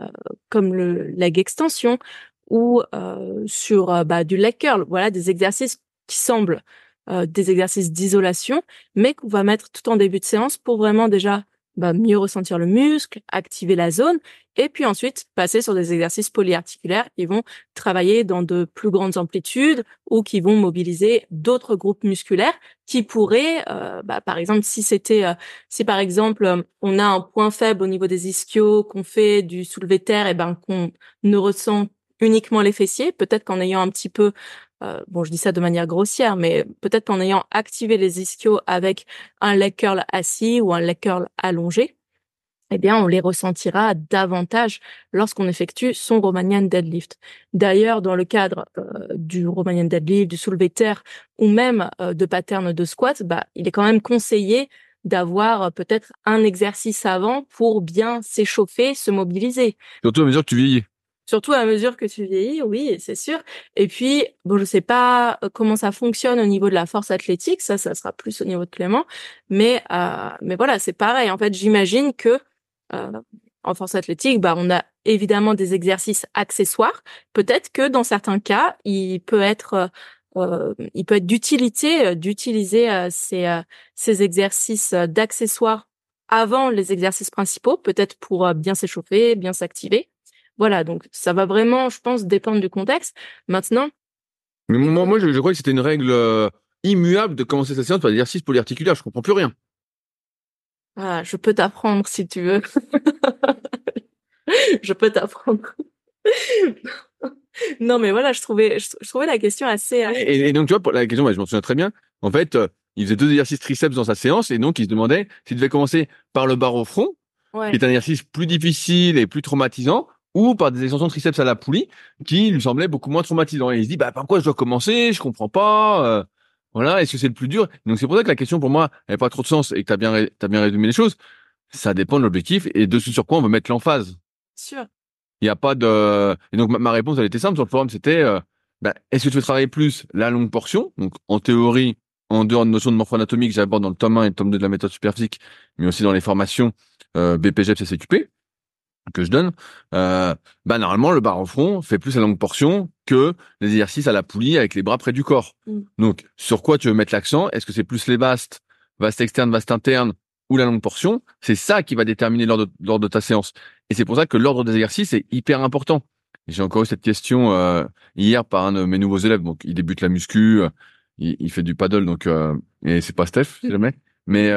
le leg extension ou sur du leg curl. Voilà, des exercices qui semblent des exercices d'isolation, mais qu'on va mettre tout en début de séance pour vraiment déjà mieux ressentir le muscle, activer la zone, et puis ensuite passer sur des exercices polyarticulaires qui vont travailler dans de plus grandes amplitudes ou qui vont mobiliser d'autres groupes musculaires qui pourraient, par exemple, si par exemple on a un point faible au niveau des ischios, qu'on fait du soulevé de terre, et qu'on ne ressent uniquement les fessiers, peut-être qu'en ayant un petit peu je dis ça de manière grossière, mais peut-être qu'en ayant activé les ischios avec un leg curl assis ou un leg curl allongé, on les ressentira davantage lorsqu'on effectue son Romanian deadlift. D'ailleurs, dans le cadre du Romanian deadlift, du soulevé de terre ou même de patterns de squat, il est quand même conseillé d'avoir peut-être un exercice avant pour bien s'échauffer, se mobiliser. Surtout à mesure que tu vieillis. Surtout à mesure que tu vieillis, oui, c'est sûr. Et puis, je sais pas comment ça fonctionne au niveau de la force athlétique, ça sera plus au niveau de Clément, mais voilà, c'est pareil. En fait, j'imagine que en force athlétique, on a évidemment des exercices accessoires. Peut-être que dans certains cas, il peut être d'utiliser ces exercices d'accessoires avant les exercices principaux, peut-être pour bien s'échauffer, bien s'activer. Voilà, donc ça va vraiment, je pense, dépendre du contexte. Maintenant, Mais moi, je crois que c'était une règle immuable de commencer sa séance par l'exercice polyarticulaire. Je comprends plus rien. je peux t'apprendre si tu veux. Je peux t'apprendre. Non, mais voilà, je trouvais la question assez. Et donc, tu vois, pour la question, je m'en souviens très bien. En fait, il faisait 2 exercices triceps dans sa séance et donc il se demandait s'il devait commencer par le barre au front, Ouais. qui est un exercice plus difficile et plus traumatisant, ou par des extensions de triceps à la poulie, qui lui semblaient beaucoup moins traumatisants. Et il se dit, par quoi je dois commencer? Je comprends pas. Voilà, est-ce que c'est le plus dur? Donc c'est pour ça que la question pour moi, elle n'a pas trop de sens et que t'as bien résumé les choses. Ça dépend de l'objectif et de ce sur quoi on veut mettre l'emphase. Sûr. Il n'y a pas de... Et donc, ma réponse, elle était simple sur le forum, c'était, est-ce que tu veux travailler plus la longue portion? Donc, en théorie, en dehors de notions de morpho-anatomie que j'aborde dans le tome 1 et le tome 2 de la méthode Superphysique, mais aussi dans les formations BPGEPS et CQP que je donne, normalement, le barre au front fait plus la longue portion que les exercices à la poulie avec les bras près du corps. Donc, sur quoi tu veux mettre l'accent? Est-ce que c'est plus les vastes externes, vastes internes, ou la longue portion? C'est ça qui va déterminer l'ordre de ta séance. Et c'est pour ça que l'ordre des exercices est hyper important. J'ai encore eu cette question hier par un de mes nouveaux élèves. Donc, il débute la muscu, il fait du paddle, donc et c'est pas Steph, si jamais. Mais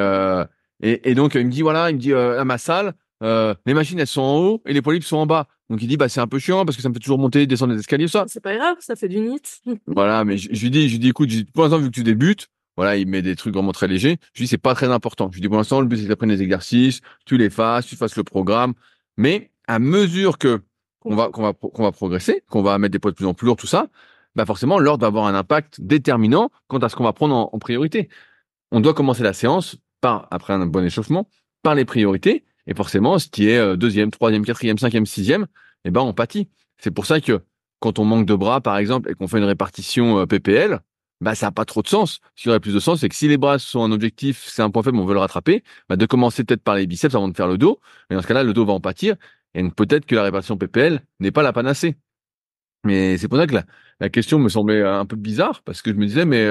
et donc il me dit à ma salle, les machines elles sont en haut et les polypes sont en bas. Donc il dit c'est un peu chiant parce que ça me fait toujours monter, descendre les escaliers, ça. C'est pas grave, ça fait du NIT. Voilà, mais je lui dis écoute, pour l'instant vu que tu débutes, voilà, il met des trucs vraiment très légers. Je lui dis c'est pas très important. Je lui dis pour l'instant le but c'est que tu apprennes les exercices, tu les fasses, tu fasses le programme, mais à mesure que qu'on va progresser, qu'on va mettre des poids de plus en plus lourds, tout ça, forcément l'ordre va avoir un impact déterminant quant à ce qu'on va prendre en priorité. On doit commencer la séance après un bon échauffement, par les priorités. Et forcément, ce qui est deuxième, troisième, quatrième, cinquième, sixième, on pâtit. C'est pour ça que quand on manque de bras, par exemple, et qu'on fait une répartition PPL, ça n'a pas trop de sens. Ce qui aurait plus de sens, c'est que si les bras sont un objectif, c'est un point faible, on veut le rattraper, de commencer peut-être par les biceps avant de faire le dos. Et dans ce cas-là, le dos va en pâtir. Et peut-être que la répartition PPL n'est pas la panacée. Mais c'est pour ça que la question me semblait un peu bizarre, parce que je me disais, mais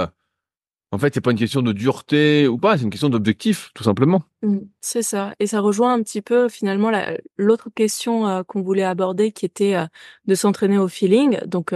en fait, c'est pas une question de dureté ou pas, c'est une question d'objectif, tout simplement. C'est ça. Et ça rejoint un petit peu finalement l'autre question qu'on voulait aborder qui était de s'entraîner au feeling. Donc,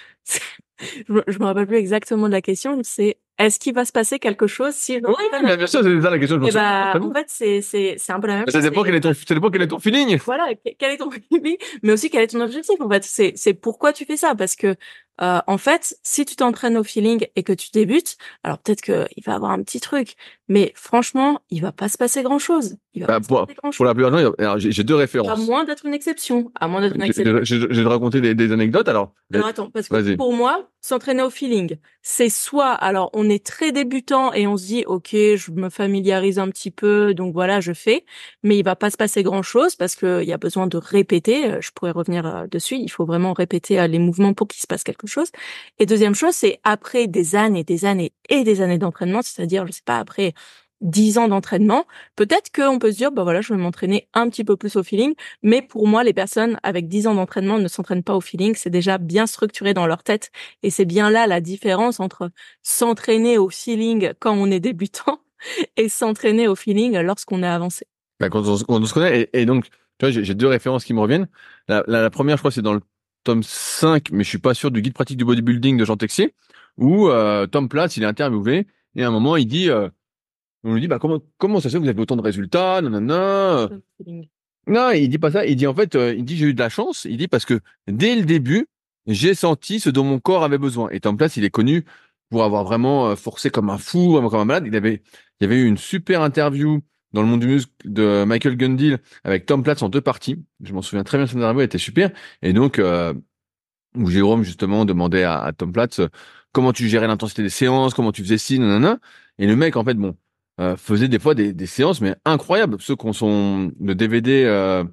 je me rappelle plus exactement de la question. C'est est-ce qu'il va se passer quelque chose si je m'entraîne bien sûr, c'est ça la question. en fait, c'est un peu la même chose. Ça dépend quel est ton feeling. Voilà, quel est ton feeling, mais aussi quel est ton objectif. En fait, c'est pourquoi tu fais ça, parce que en fait, si tu t'entraînes au feeling et que tu débutes, alors peut-être que il va avoir un petit truc, mais franchement, il va pas se passer grand-chose. Il va pas se passer grand-chose. Pour la plupart des gens, alors, j'ai deux références. À moins d'être une exception. Je vais te raconter des anecdotes, alors. Alors attends, parce que pour moi, s'entraîner au feeling, c'est soit, alors on est très débutant et on se dit, ok, je me familiarise un petit peu, donc voilà, je fais, mais il va pas se passer grand-chose parce que il y a besoin de répéter. Je pourrais revenir dessus. Il faut vraiment répéter les mouvements pour qu'il se passe quelque chose. Et deuxième chose, c'est après des années, des années et des années d'entraînement, c'est-à-dire, je sais pas, après 10 ans d'entraînement, peut-être qu'on peut se dire, voilà, je vais m'entraîner un petit peu plus au feeling. Mais pour moi, les personnes avec 10 ans d'entraînement ne s'entraînent pas au feeling. C'est déjà bien structuré dans leur tête. Et c'est bien là la différence entre s'entraîner au feeling quand on est débutant et s'entraîner au feeling lorsqu'on est avancé. Quand on se connaît, et donc, tu vois, j'ai deux références qui me reviennent. La première, je crois, c'est dans le tome 5, mais je suis pas sûr, du guide pratique du bodybuilding de Jean Texier, où Tom Platz, il est interviewé, et à un moment, il dit... on lui dit, comment ça se fait que vous avez autant de résultats, nanana. Non, il dit pas ça. Il dit, en fait, j'ai eu de la chance. Il dit, parce que dès le début, j'ai senti ce dont mon corps avait besoin. Et Tom Platz, il est connu pour avoir vraiment forcé comme un fou, vraiment comme un malade. Il y avait eu une super interview dans le monde du muscle de Michael Gundil avec Tom Platz en 2 parties. Je m'en souviens très bien, cette interview, elle était super. Et donc, où Jérôme, justement, demandait à Tom Platz comment tu gérais l'intensité des séances, comment tu faisais ci, nanana. Et le mec, en fait, faisait des fois des séances mais incroyables, ceux qui sont le DVD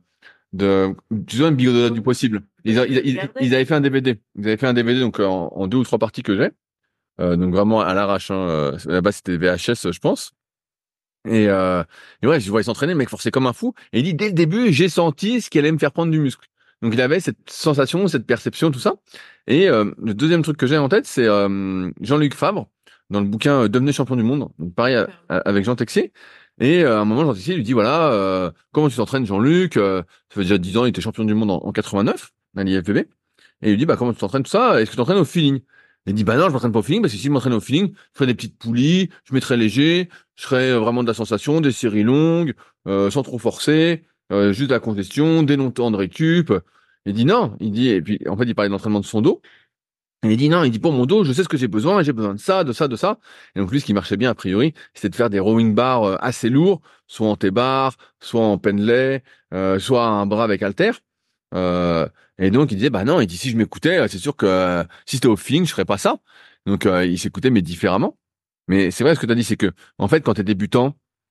tu vois, un bigodonat du possible. Ils avaient fait un DVD. Ils avaient fait un DVD donc en 2 ou 3 parties que j'ai. Donc vraiment à l'arrache. Là-bas c'était VHS, je pense. Et ouais, je voyais s'entraîner, le mec forçait comme un fou. Et il dit dès le début, j'ai senti ce qui allait me faire prendre du muscle. Donc il avait cette sensation, cette perception, tout ça. Et le deuxième truc que j'ai en tête, c'est Jean-Luc Fabre dans le bouquin Devenez champion du monde. Donc pareil avec Jean Texier. Et à un moment, Jean-Texier lui dit, voilà, comment tu t'entraînes, Jean-Luc? Ça fait déjà 10 ans, il était champion du monde en 89, à l'IFBB. Et il lui dit, bah, comment tu t'entraînes tout ça? Est-ce que tu t'entraînes au feeling? Il dit, bah non, je m'entraîne pas au feeling, parce que si je m'entraîne au feeling, je ferais des petites poulies, je mettrais léger, je ferais vraiment de la sensation, des séries longues, sans trop forcer, juste de la congestion, des longs temps de récup. Il dit non, il dit, et puis, en fait, il parlait de l'entraînement de son dos. Et il dit non, il dit pour mon dos, je sais ce que j'ai besoin de ça, de ça, de ça. Et donc lui, ce qui marchait bien a priori, c'était de faire des rowing bars assez lourds, soit en T-bar, soit en pendlay, soit un bras avec halter. Euh, et donc il disait bah non, il dit si je m'écoutais, c'est sûr que si c'était au feeling, je ferais pas ça. Donc il s'écoutait mais différemment. Mais c'est vrai ce que tu as dit, c'est que en fait quand tu es débutant,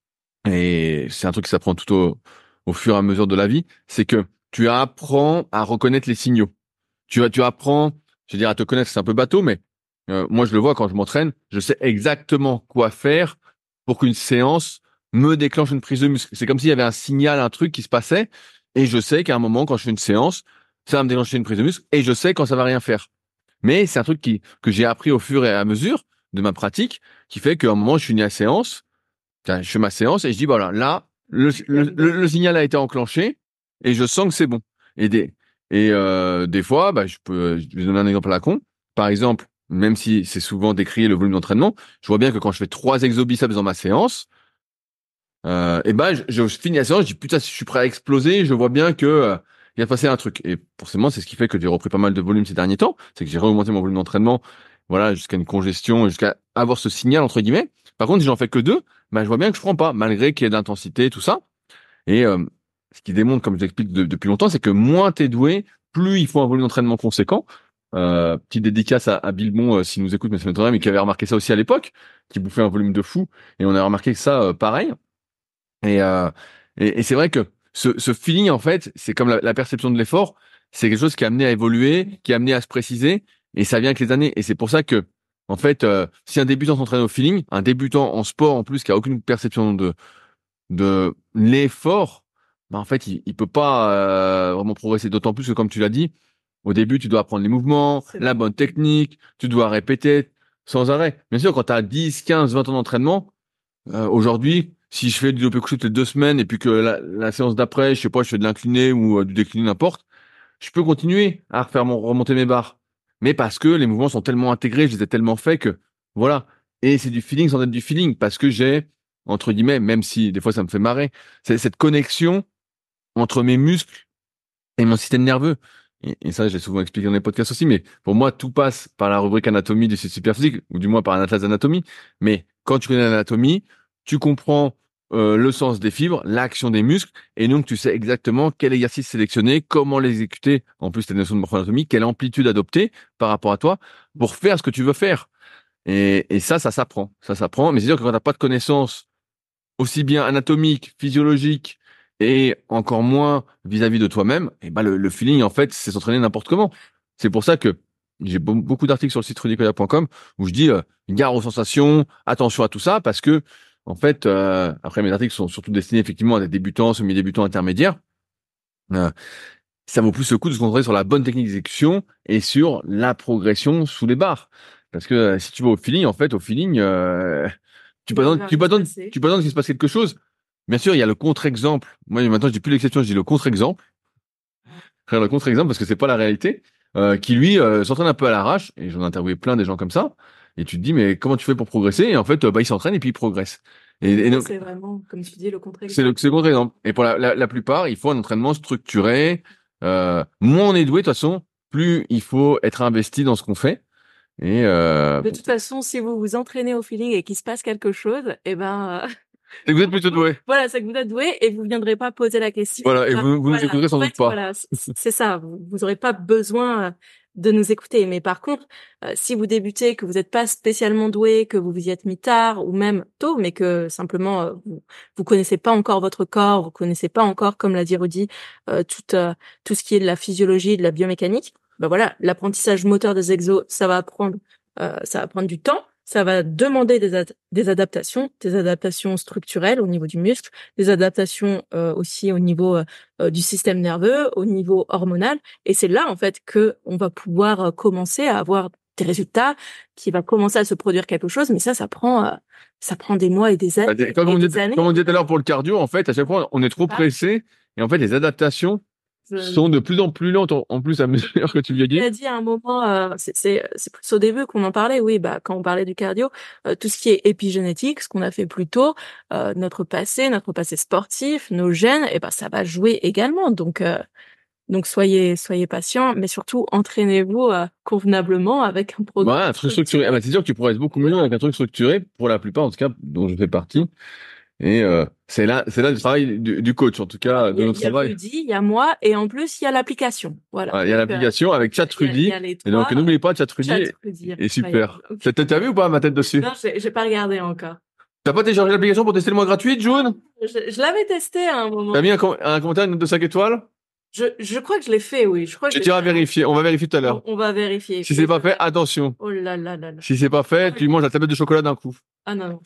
et c'est un truc qui s'apprend au fur et à mesure de la vie, c'est que tu apprends à reconnaître les signaux. Tu apprends, je veux dire, à te connaître, c'est un peu bateau, mais moi je le vois quand je m'entraîne, je sais exactement quoi faire pour qu'une séance me déclenche une prise de muscle. C'est comme s'il y avait un signal, un truc qui se passait, et je sais qu'à un moment, quand je fais une séance, ça va me déclencher une prise de muscle, et je sais quand ça va rien faire. Mais c'est un truc que j'ai appris au fur et à mesure de ma pratique, qui fait qu'à un moment, je finis la séance, je fais ma séance, et je dis, voilà, là, le signal a été enclenché, et je sens que c'est bon. Et des fois, bah, je vais donner un exemple à la con. Par exemple, même si c'est souvent décrié le volume d'entraînement, je vois bien que quand je fais 3 exobiceps dans ma séance, et ben, je finis la séance, je dis putain, si je suis prêt à exploser, je vois bien que il va passer un truc. Et forcément, c'est ce qui fait que j'ai repris pas mal de volume ces derniers temps, c'est que j'ai augmenté mon volume d'entraînement, voilà, jusqu'à une congestion, jusqu'à avoir ce signal entre guillemets. Par contre, si j'en fais que 2, bah, je vois bien que je prends pas, malgré qu'il y ait de l'intensité, tout ça. Et ce qui démontre, comme je l'explique depuis longtemps, c'est que moins t'es doué, plus il faut un volume d'entraînement conséquent. Petite dédicace à Bilbon, s'il nous écoute, mais c'est notre ami qui avait remarqué ça aussi à l'époque, qui bouffait un volume de fou, et on a remarqué que ça, pareil. Et, euh, et c'est vrai que ce feeling, en fait, c'est comme la perception de l'effort, c'est quelque chose qui a amené à évoluer, qui a amené à se préciser, et ça vient avec les années. Et c'est pour ça que, en fait, si un débutant s'entraîne au feeling, un débutant en sport en plus qui a aucune perception de l'effort, bah en fait, il peut pas vraiment progresser. D'autant plus que, comme tu l'as dit, au début, tu dois apprendre les mouvements, la bonne technique, tu dois répéter sans arrêt. Bien sûr, quand tu as 10, 15, 20 ans d'entraînement, aujourd'hui, si je fais du développé couché toutes les 2 semaines et puis que la séance d'après, je sais pas, je fais de l'incliné ou du décliné, n'importe, je peux continuer à refaire remonter mes barres. Mais parce que les mouvements sont tellement intégrés, je les ai tellement faits que, voilà. Et c'est du feeling sans être du feeling parce que j'ai, entre guillemets, même si des fois ça me fait marrer, c'est cette connexion entre mes muscles et mon système nerveux. Et ça, j'ai souvent expliqué dans les podcasts aussi, mais pour moi, tout passe par la rubrique anatomie du site Superphysique, ou du moins par un atlas d'anatomie. Mais quand tu connais l'anatomie, tu comprends le sens des fibres, l'action des muscles, et donc tu sais exactement quel exercice sélectionner, comment l'exécuter, en plus tu as des notions de morphoanatomie, quelle amplitude adopter par rapport à toi pour faire ce que tu veux faire. Et ça s'apprend. Ça s'apprend, mais c'est sûr que quand t'as pas de connaissances aussi bien anatomiques, physiologiques, et encore moins vis-à-vis de toi-même, et ben le feeling, en fait, c'est s'entraîner n'importe comment. C'est pour ça que j'ai beaucoup d'articles sur le site rudicoya.com où je dis gare aux sensations, attention à tout ça, parce que en fait, après mes articles sont surtout destinés effectivement à des débutants, semi-débutants, intermédiaires. Euh, Ça vaut plus le coup de se concentrer sur la bonne technique d'exécution et sur la progression sous les barres. Parce que si tu vas au feeling, en fait, au feeling, tu peux attendre qu'il se passe quelque chose. Bien sûr, il y a le contre-exemple. Moi, maintenant, je dis plus l'exception, je dis le contre-exemple. Frère, le contre-exemple, parce que c'est pas la réalité, qui lui s'entraîne un peu à l'arrache. Et j'en ai interviewé plein des gens comme ça. Et tu te dis, mais comment tu fais pour progresser? Et en fait, bah, il s'entraîne et puis il progresse. Et donc, C'est vraiment, comme tu dis, le contre-exemple. c'est le contre-exemple. Et pour la plupart, il faut un entraînement structuré. Moins on est doué, de toute façon, plus il faut être investi dans ce qu'on fait. Et De toute façon, si vous vous entraînez au feeling et qu'il se passe quelque chose, eh ben, et vous êtes plutôt doué. voilà, c'est que vous êtes doué et vous viendrez pas poser la question. Voilà, et Enfin, vous nous voilà. écouterez sans En doute fait, pas. voilà, c'est ça. Vous aurez pas besoin de nous écouter. Mais par contre, si vous débutez, que vous n'êtes pas spécialement doué, que vous vous y êtes mis tard ou même tôt, mais que simplement vous connaissez pas encore votre corps, vous connaissez pas encore, comme l'a dit Rudy, tout ce qui est de la physiologie, de la biomécanique. Ben voilà, l'apprentissage moteur des exos, ça va prendre du temps. Ça va demander des adaptations structurelles au niveau du muscle, des adaptations aussi au niveau du système nerveux, au niveau hormonal. Et c'est là en fait que on va pouvoir commencer à avoir tes résultats, qu'il va commencer à se produire quelque chose, mais ça prend des mois et des années. Comme on disait tout à l'heure pour le cardio, en fait, à chaque fois, on est trop pressé et en fait, les adaptations sont de plus en plus lentes en plus à mesure que tu vieillis. Tu as dit à un moment, c'est plus au début qu'on en parlait, oui, quand on parlait du cardio, tout ce qui est épigénétique, ce qu'on a fait plus tôt, notre passé sportif, nos gènes, et ça va jouer également. Donc soyez patients, mais surtout entraînez-vous convenablement avec un programme. Un truc structuré. C'est sûr que tu pourrais être beaucoup mieux avec un truc structuré, pour la plupart, en tout cas, dont je fais partie. Et c'est là le travail du coach, en tout cas, de notre travail. Il y a Rudy, il y a moi, et en plus, il y a l'application. Voilà. Il y a l'application avec ChatRudy. Et donc, n'oubliez pas, ChatRudy est super. T'as vu ou pas ma tête dessus? Non, j'ai pas regardé encore. T'as pas téléchargé l'application pour tester le mois gratuit, June? Je l'avais testé à un moment. T'as mis un commentaire, une note de 5 étoiles? Je crois que je l'ai fait, oui. Tu iras vérifier. On va vérifier tout à l'heure. On va vérifier. Si c'est pas fait, attention. Oh là là là là. Si c'est pas fait, tu manges la tablette de chocolat d'un coup. Ah non,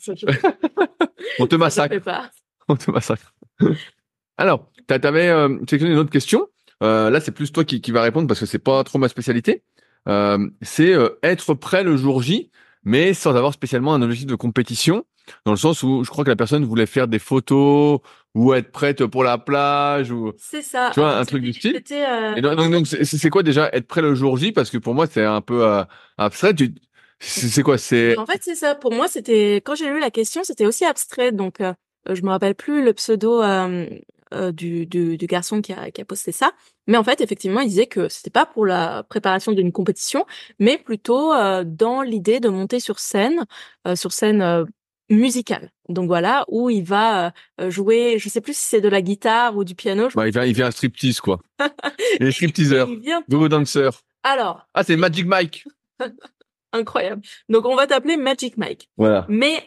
On te massacre. On te massacre. Alors, t'avais sélectionné une autre question. Là, c'est plus toi qui va répondre parce que c'est pas trop ma spécialité. C'est être prêt le jour J, mais sans avoir spécialement un objectif de compétition. Dans le sens où je crois que la personne voulait faire des photos ou être prête pour la plage ou. C'est ça. Tu vois, un truc du style. Et donc c'est quoi déjà être prêt le jour J? Parce que pour moi, c'est un peu abstrait. C'est quoi? En fait, c'est ça. Pour moi, quand j'ai lu la question, c'était aussi abstrait. Donc, je me rappelle plus le pseudo du garçon qui a posté ça. Mais en fait, effectivement, il disait que c'était pas pour la préparation d'une compétition, mais plutôt dans l'idée de monter sur scène musicale. Donc voilà, où il va jouer, je sais plus si c'est de la guitare ou du piano. Il vient un striptease, quoi. Il est stripteaseur. Go dancer. Alors. Ah, c'est Magic Mike. Incroyable. Donc on va t'appeler Magic Mike. Voilà. Mais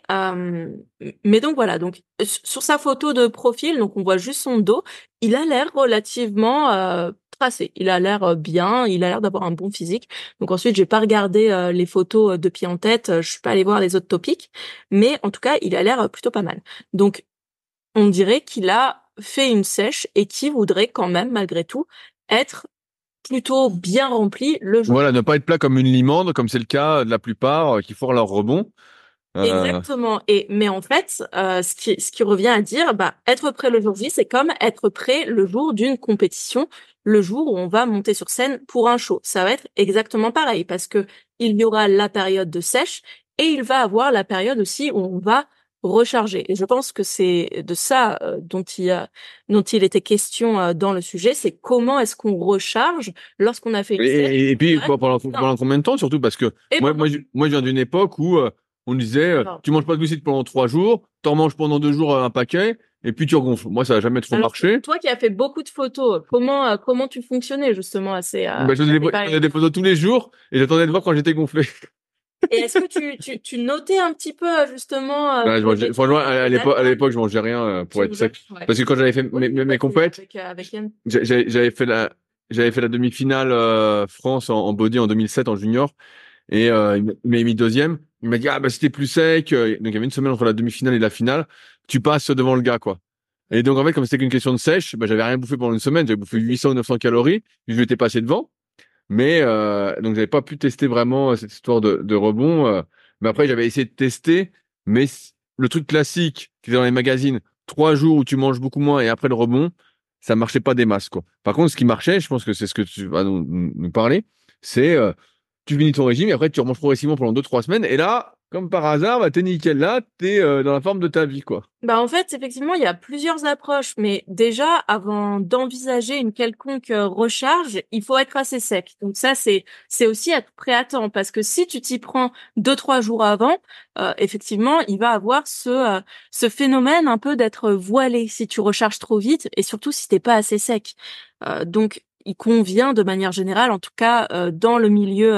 donc voilà. Donc sur sa photo de profil, donc on voit juste son dos. Il a l'air relativement tracé. Il a l'air bien. Il a l'air d'avoir un bon physique. Donc ensuite, j'ai pas regardé les photos de pied en tête. Je suis pas allée voir les autres topics. Mais en tout cas, il a l'air plutôt pas mal. Donc on dirait qu'il a fait une sèche et qu'il voudrait quand même, malgré tout, être plutôt bien rempli le jour. Voilà, ne pas être plat comme une limande, comme c'est le cas de la plupart qui foirent leur rebond. Exactement. Mais en fait, ce qui revient à dire, être prêt le jour J, c'est comme être prêt le jour d'une compétition, le jour où on va monter sur scène pour un show. Ça va être exactement pareil parce que il y aura la période de sèche et il va avoir la période aussi où on va recharger. Et je pense que c'est de ça dont il était question dans le sujet, c'est comment est-ce qu'on recharge lorsqu'on a fait une sèche. Et puis pendant combien de temps surtout, parce que moi je viens d'une époque où on disait tu manges pas de glucides pendant 3 jours, t'en manges pendant 2 jours un paquet et puis tu regonfles. Moi ça a jamais trop marché. Toi qui as fait beaucoup de photos, comment tu fonctionnais justement assez je faisais des photos tous les jours et j'attendais de voir quand j'étais gonflé. Et est-ce que tu notais un petit peu justement franchement à l'époque je mangeais rien pour être sec, parce que quand j'avais fait mes compètes, j'avais fait la demi-finale France en body en 2007 en junior et il m'a mis deuxième. Il m'a dit c'était plus sec, donc il y avait une semaine entre la demi-finale et la finale, tu passes devant le gars quoi. Et donc en fait comme c'était qu'une question de sèche, j'avais rien bouffé pendant une semaine, j'avais bouffé 800 ou 900 calories, je m'étais passé devant. Mais donc j'avais pas pu tester vraiment cette histoire de rebond. Mais après j'avais essayé de tester, mais le truc classique qui est dans les magazines, 3 jours où tu manges beaucoup moins et après le rebond, ça marchait pas des masses quoi. Par contre, ce qui marchait, je pense que c'est ce que tu vas nous parler, c'est tu finis ton régime et après tu remanges progressivement pendant 2-3 semaines et là, comme par hasard, t'es nickel là, t'es dans la forme de ta vie quoi. En fait, effectivement, il y a plusieurs approches, mais déjà, avant d'envisager une quelconque recharge, il faut être assez sec. Donc ça, c'est aussi être prêt à temps, parce que si tu t'y prends 2-3 jours avant, effectivement, il va avoir ce phénomène un peu d'être voilé si tu recharges trop vite, et surtout si t'es pas assez sec. Donc, il convient de manière générale, en tout cas dans le milieu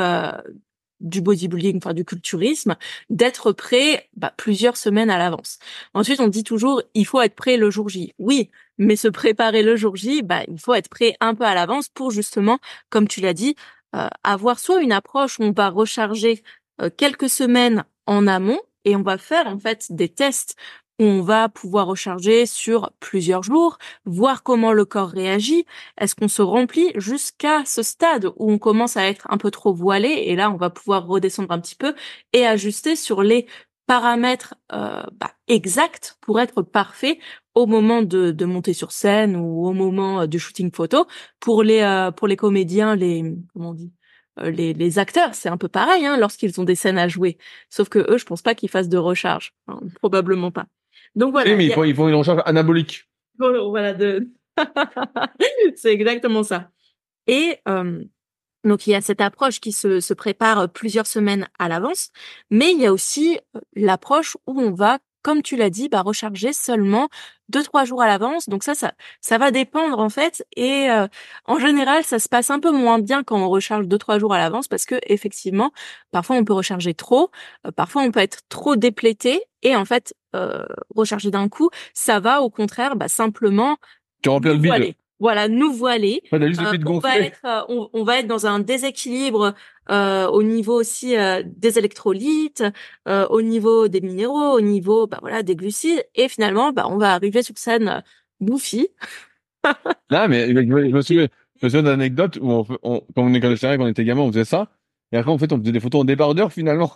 du bodybuilding, enfin du culturisme, d'être prêt plusieurs semaines à l'avance. Ensuite, on dit toujours il faut être prêt le jour J. Oui, mais se préparer le jour J, il faut être prêt un peu à l'avance pour justement, comme tu l'as dit, avoir soit une approche où on va recharger quelques semaines en amont et on va faire en fait des tests où on va pouvoir recharger sur plusieurs jours, voir comment le corps réagit. Est-ce qu'on se remplit jusqu'à ce stade où on commence à être un peu trop voilé, et là on va pouvoir redescendre un petit peu et ajuster sur les paramètres exacts pour être parfait au moment de monter sur scène ou au moment du shooting photo. Pour les comédiens, comment on dit, les acteurs, c'est un peu pareil, hein, lorsqu'ils ont des scènes à jouer. Sauf que eux, je pense pas qu'ils fassent de recharge. Enfin, probablement pas. Donc Oui, voilà. mais ils font une recharge anabolique. Voilà, c'est exactement ça. Et donc il y a cette approche qui se prépare plusieurs semaines à l'avance, mais il y a aussi l'approche où on va, comme tu l'as dit, recharger seulement 2-3 jours à l'avance. Donc ça va dépendre en fait, et en général ça se passe un peu moins bien quand on recharge 2-3 jours à l'avance, parce que effectivement parfois on peut recharger trop, parfois on peut être trop déplété, et en fait recharger d'un coup, ça va au contraire simplement Tu remplis le nous bide. voiler. Voilà, nous voiler. Ouais, t'as juste le bide gonflé. On va être dans un déséquilibre au niveau aussi des électrolytes, au niveau des minéraux, au niveau des glucides, et finalement on va arriver sur scène bouffi. Là, mais je me souviens d'une anecdote où quand on est quand on était gamin, on faisait ça. Et après, en fait, on faisait des photos en débardeur, finalement.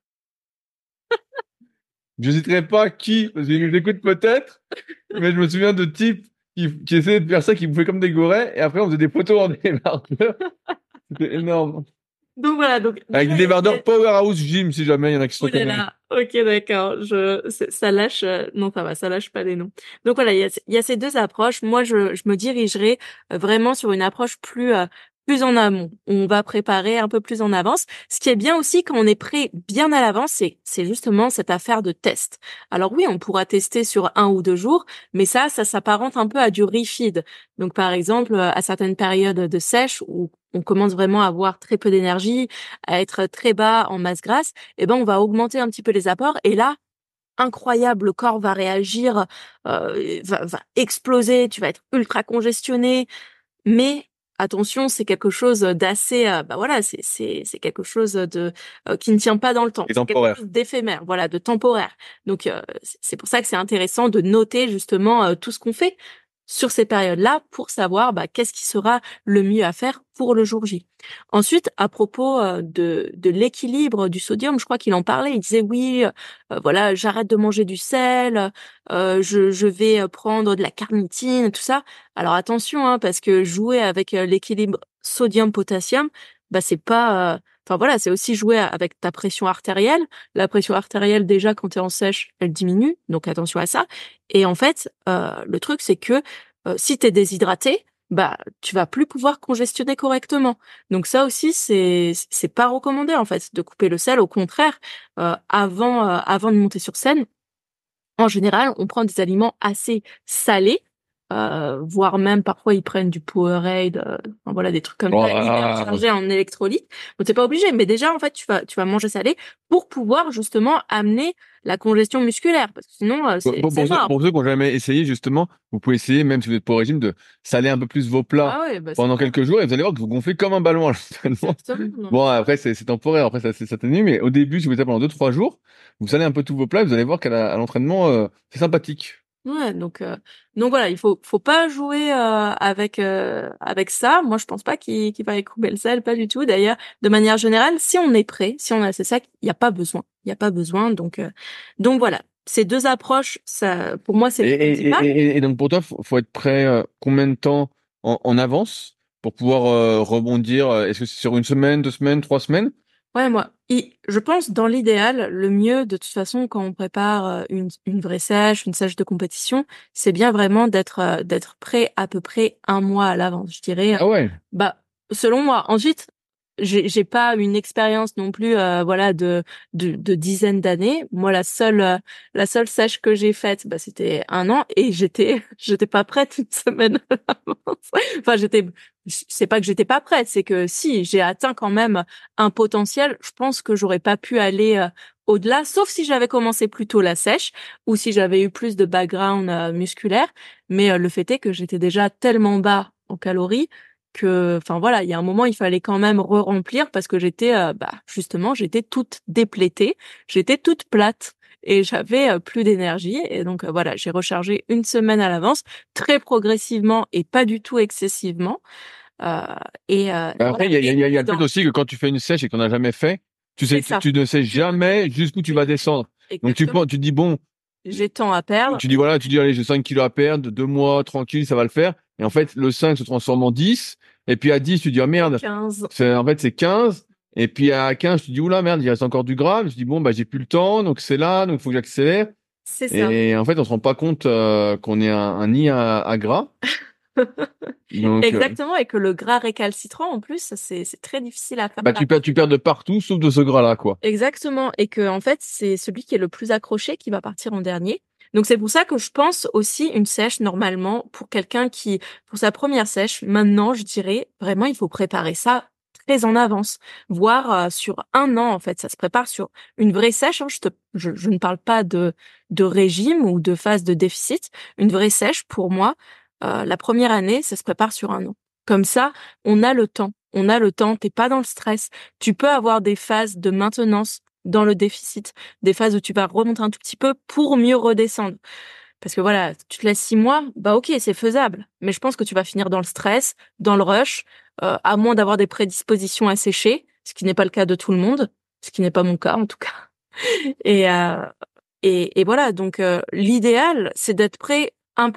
Je citerai pas qui, parce qu'ils nous écoutent peut-être, mais je me souviens de types qui essayaient de faire ça, qui bouffaient comme des gourets, et après, on faisait des photos en débardeur. C'était énorme. Donc voilà, donc Avec des débardeurs Powerhouse Gym, si jamais il y en a qui se oh là reconnaissent. là, ok, d'accord. Ça lâche, non, ça va, ça lâche pas les noms. Donc voilà, il y a ces deux approches. Moi, je me dirigerai vraiment sur une approche plus en amont. On va préparer un peu plus en avance. Ce qui est bien aussi quand on est prêt bien à l'avance, c'est justement cette affaire de test. Alors oui, on pourra tester sur 1 ou 2 jours, mais ça s'apparente un peu à du refeed. Donc par exemple, à certaines périodes de sèche où on commence vraiment à avoir très peu d'énergie, à être très bas en masse grasse, on va augmenter un petit peu les apports, et là, incroyable, le corps va réagir, va exploser, tu vas être ultra congestionné, mais attention, c'est quelque chose d'assez, c'est quelque chose de qui ne tient pas dans le temps, Et c'est quelque temporaire. chose d'éphémère, voilà, de temporaire. Donc c'est pour ça que c'est intéressant de noter justement tout ce qu'on fait sur ces périodes-là pour savoir qu'est-ce qui sera le mieux à faire pour le jour J. Ensuite, à propos de l'équilibre du sodium, je crois qu'il en parlait. Il disait oui, voilà, j'arrête de manger du sel, je vais prendre de la carnitine, tout ça. Alors attention, hein, parce que jouer avec l'équilibre sodium-potassium, c'est pas, enfin voilà, c'est aussi jouer avec ta pression artérielle. La pression artérielle, déjà, quand tu es en sèche, elle diminue, donc attention à ça. Et en fait, le truc, c'est que si tu es déshydraté, tu vas plus pouvoir congestionner correctement. Donc ça aussi, c'est pas recommandé en fait de couper le sel. Au contraire, avant de monter sur scène, en général, on prend des aliments assez salés, voire même parfois ils prennent du Powerade, enfin, voilà, des trucs comme Oh ça, là hyper là. chargés en électrolytes. Donc c'est pas obligé, mais déjà en fait tu vas manger salé pour pouvoir justement amener la congestion musculaire, parce que sinon c'est mort. Pour ceux qui n'ont jamais essayé, justement, vous pouvez essayer, même si vous êtes pas au régime, de saler un peu plus vos plats Ah ouais, c'est pendant clair. quelques jours et vous allez voir que vous gonflez comme un ballon à l'entraînement. Exactement. Non, Bon, après, c'est temporaire, après, ça s'atténue, mais au début, si vous faites ça pendant 2-3 jours, vous salez un peu tous vos plats et vous allez voir à l'entraînement, c'est sympathique. ouais, donc voilà, faut pas jouer avec ça. Moi, je pense pas qu'il va couper le sel, pas du tout. D'ailleurs, de manière générale, si on est prêt, si on a assez sec, il y a pas besoin. Il y a pas besoin. Donc voilà, ces deux approches, ça, pour moi, c'est Et, le et, principal. et donc, pour toi, faut être prêt combien de temps en avance pour pouvoir rebondir? Est-ce que c'est sur une semaine, 2 semaines, 3 semaines? Ouais, je pense dans l'idéal, le mieux de toute façon quand on prépare une vraie sèche, une sèche de compétition, c'est bien vraiment d'être prêt à peu près 1 mois à l'avance, je dirais. Ah ouais. Bah, selon moi. Ensuite, j'ai pas une expérience non plus, voilà, de dizaines d'années. Moi, la seule sèche que j'ai faite, c'était 1 an, et j'étais pas prête une semaine à l'avance. Enfin, c'est pas que j'étais pas prête, c'est que si j'ai atteint quand même un potentiel, je pense que j'aurais pas pu aller au-delà, sauf si j'avais commencé plus tôt la sèche ou si j'avais eu plus de background musculaire. Mais le fait est que j'étais déjà tellement bas en calories que, enfin voilà, il y a un moment, il fallait quand même re-remplir parce que j'étais, justement, j'étais toute déplétée, j'étais toute plate. et j'avais plus d'énergie. Et donc voilà, j'ai rechargé une semaine à l'avance, très progressivement et pas du tout excessivement. Euh, Après, voilà. il y a le fait aussi que quand tu fais une sèche et qu'on n'a jamais fait, C'est ça. tu ne sais jamais jusqu'où tu vas descendre. Donc Exactement. tu te dis bon, J'ai tant à perdre. tu dis allez, j'ai 5 kilos à perdre, 2 mois, tranquille, ça va le faire. Et en fait, le 5 se transforme en 10. Et puis à 10, tu dis, ah merde, 15. en fait, c'est 15. Et puis à 15, tu te dis, oula, merde, il reste encore du gras. Je dis, bon, bah, j'ai plus le temps, donc c'est là, donc il faut que j'accélère. C'est ça. Et en fait, on se rend pas compte qu'on est un nid à gras. Donc, Exactement, et que le gras récalcitrant, en plus, c'est très difficile à faire. bah, tu perds de partout, sauf de ce gras-là, quoi. Exactement, et que en fait, c'est celui qui est le plus accroché qui va partir en dernier. Donc c'est pour ça que je pense aussi une sèche, normalement, pour quelqu'un qui, pour sa première sèche, maintenant, je dirais, vraiment, il faut préparer ça très en avance, voire sur un an, en fait. Ça se prépare sur une vraie sèche, hein. Je ne parle pas de régime ou de phase de déficit. Une vraie sèche, pour moi, la première année, ça se prépare sur un an. Comme ça, on a le temps. On a le temps, t'es pas dans le stress. Tu peux avoir des phases de maintenance dans le déficit, des phases où tu vas remonter un tout petit peu pour mieux redescendre. Parce que voilà, tu te laisses 6 mois, bah ok, c'est faisable. Mais je pense que tu vas finir dans le stress, dans le rush, à moins d'avoir des prédispositions à sécher, ce qui n'est pas le cas de tout le monde, ce qui n'est pas mon cas en tout cas. Et, euh, et voilà, donc l'idéal, c'est d'être prêt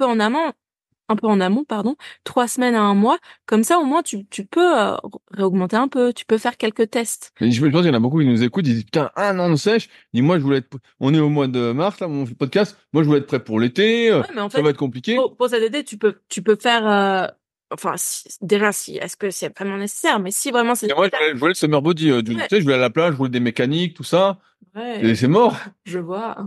un peu en amont, pardon, 3 semaines à un mois. Comme ça, au moins, tu peux réaugmenter un peu, tu peux faire quelques tests. Et je pense qu'il y en a beaucoup qui nous écoutent, ils disent, putain, un an de sèche. Dis, moi, je voulais être, on est au mois de mars, là, mon podcast. Moi, je voulais être prêt pour l'été. Ouais, mais en Ça fait, va être compliqué. pour cet été, tu peux faire, enfin, déjà, si, est-ce que c'est vraiment nécessaire? Mais si vraiment c'est Et moi, nécessaire, je voulais le summer body. Tu ouais, sais, je voulais aller à la plage, je voulais des mécaniques, tout ça. Et ouais, c'est mort. je vois.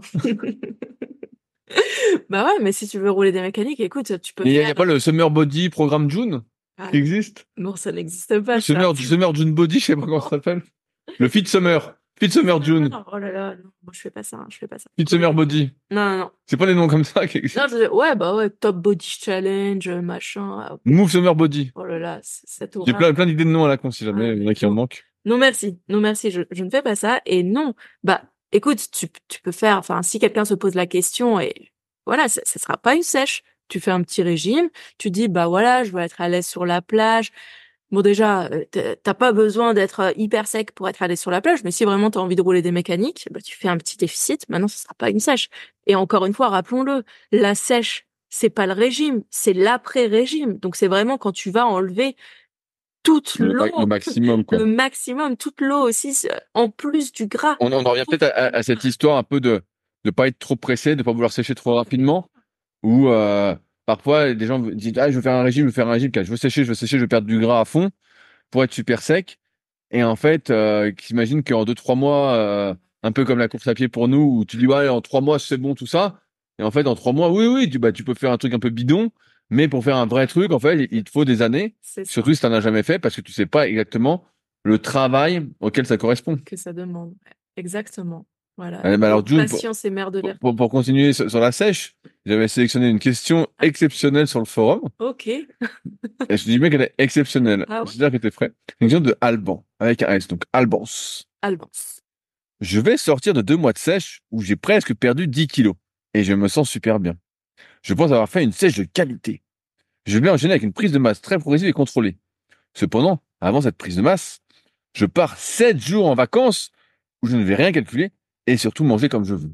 Bah ouais, mais si tu veux rouler des mécaniques, écoute, tu peux Il y faire. a pas le summer body programme June Ah, qui existe? non, ça n'existe pas, ça. Summer June body, je sais pas comment ça s'appelle. Le Fit Summer. Fit Summer June. Non, oh là là, non, moi je fais pas ça, hein, je fais pas ça. Fit Summer Body. Non, non, non. C'est pas des noms comme ça qui Non, existent. ouais, bah ouais, Top Body Challenge, machin. Ah, Move Summer Body. oh là là, cette J'ai aura. plein d'idées de noms à la con si jamais Ah, il y en a qui en non. manquent. Non, merci. Non, merci. Je ne fais pas ça. Et non, bah, écoute, tu peux faire, enfin, si quelqu'un se pose la question et voilà, ça sera pas une sèche. Tu fais un petit régime. Tu dis, bah voilà, je veux être à l'aise sur la plage. Bon, déjà, t'as pas besoin d'être hyper sec pour être à l'aise sur la plage, mais si vraiment t'as envie de rouler des mécaniques, bah, tu fais un petit déficit. Maintenant, ce sera pas une sèche. Et encore une fois, rappelons-le, la sèche, c'est pas le régime, c'est l'après-régime. Donc, c'est vraiment quand tu vas enlever toute l'eau, Le maximum, quoi. le maximum, toute l'eau aussi, en plus du gras. On en revient peut-être à cette histoire un peu de pas être trop pressé, de pas vouloir sécher trop rapidement, ou parfois des gens disent ah je veux faire un régime, je veux sécher, je veux perdre du gras à fond pour être super sec, et en fait qui s'imaginent qu'en 2-3 mois, un peu comme la course à pied pour nous, où tu dis ouais en 3 mois c'est bon tout ça, et en fait en 3 mois oui tu peux faire un truc un peu bidon, mais pour faire un vrai truc en fait il te faut des années, C'est ça surtout si t'en as jamais fait parce que tu sais pas exactement le travail auquel ça correspond. que ça demande. Ouais, exactement. Voilà. Bah alors, June, Patience et mère de l'air. pour continuer sur la sèche, j'avais sélectionné une question exceptionnelle sur le forum. Ok. Et je te dis bien qu'elle est exceptionnelle. Ah ouais. J'espère que t'es prêt. Une question de Alban, avec un S, donc Albans. Albance. Je vais sortir de 2 mois de sèche où j'ai presque perdu 10 kilos. Et je me sens super bien. Je pense avoir fait une sèche de qualité. Je vais enchaîner avec une prise de masse très progressive et contrôlée. Cependant, avant cette prise de masse, je pars 7 jours en vacances où je ne vais rien calculer et surtout manger comme je veux.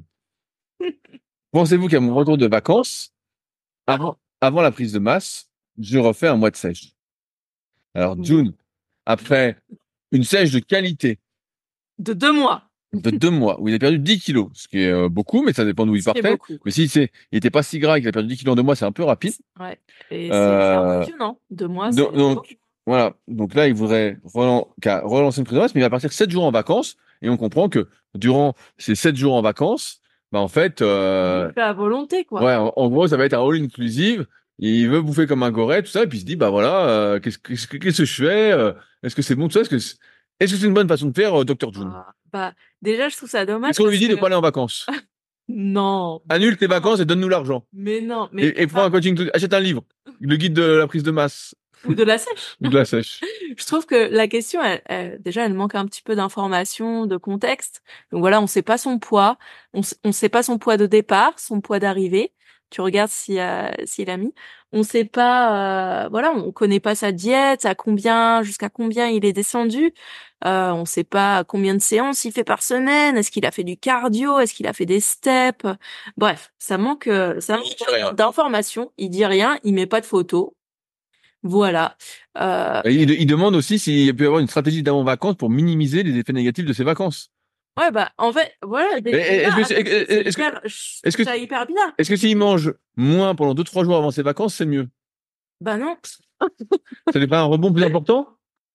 Pensez-vous qu'à mon retour de vacances, avant la prise de masse, je refais un mois de sèche? Alors, June, après une sèche de qualité De 2 mois. de 2 mois, où il a perdu 10 kilos, ce qui est beaucoup, mais ça dépend d'où il C'est partait. beaucoup. Mais il était pas si gras et qu'il a perdu 10 kilos en 2 mois, c'est un peu rapide. Ouais. Et c'est Euh, impressionnant. 2 mois, c'est donc, beaucoup. voilà. Donc là, il voudrait relancer une prise de masse, mais il va partir 7 jours en vacances, et on comprend que durant ces 7 jours en vacances, bah, en fait, Il fait à volonté, quoi. ouais, en gros, ça va être un all inclusive. Il veut bouffer comme un goret, tout ça, et puis il se dit, bah voilà, qu'est-ce que je fais? Est-ce que c'est bon tout ça? Est-ce que c'est une bonne façon de faire, Dr. June? Ah, bah, déjà, je trouve ça dommage Est-ce qu'on lui parce dit de que pas aller en vacances? non, Annule tes vacances et donne-nous l'argent. mais non, mais Et prends un coaching, achète un livre, le guide de la prise de masse. Ou de la sèche. De la sèche. Je trouve que la question, déjà, elle manque un petit peu d'informations, de contexte. Donc voilà, on sait pas son poids, on sait pas son poids de départ, son poids d'arrivée. Tu regardes s'il a mis. On sait pas, voilà, on connaît pas sa diète, jusqu'à combien il est descendu. On sait pas combien de séances il fait par semaine. Est-ce qu'il a fait du cardio? Est-ce qu'il a fait des steps? Bref, ça manque d'informations. Il dit rien, il met pas de photos. Voilà. Et il demande aussi s'il peut y avoir une stratégie d'avant-vacances pour minimiser les effets négatifs de ses vacances. Ouais, bah, en fait, voilà. Est-ce que c'est hyper bizarre. est-ce que s'il mange moins pendant 2-3 jours avant ses vacances, c'est mieux? Bah non. Ça n'est pas un rebond plus important?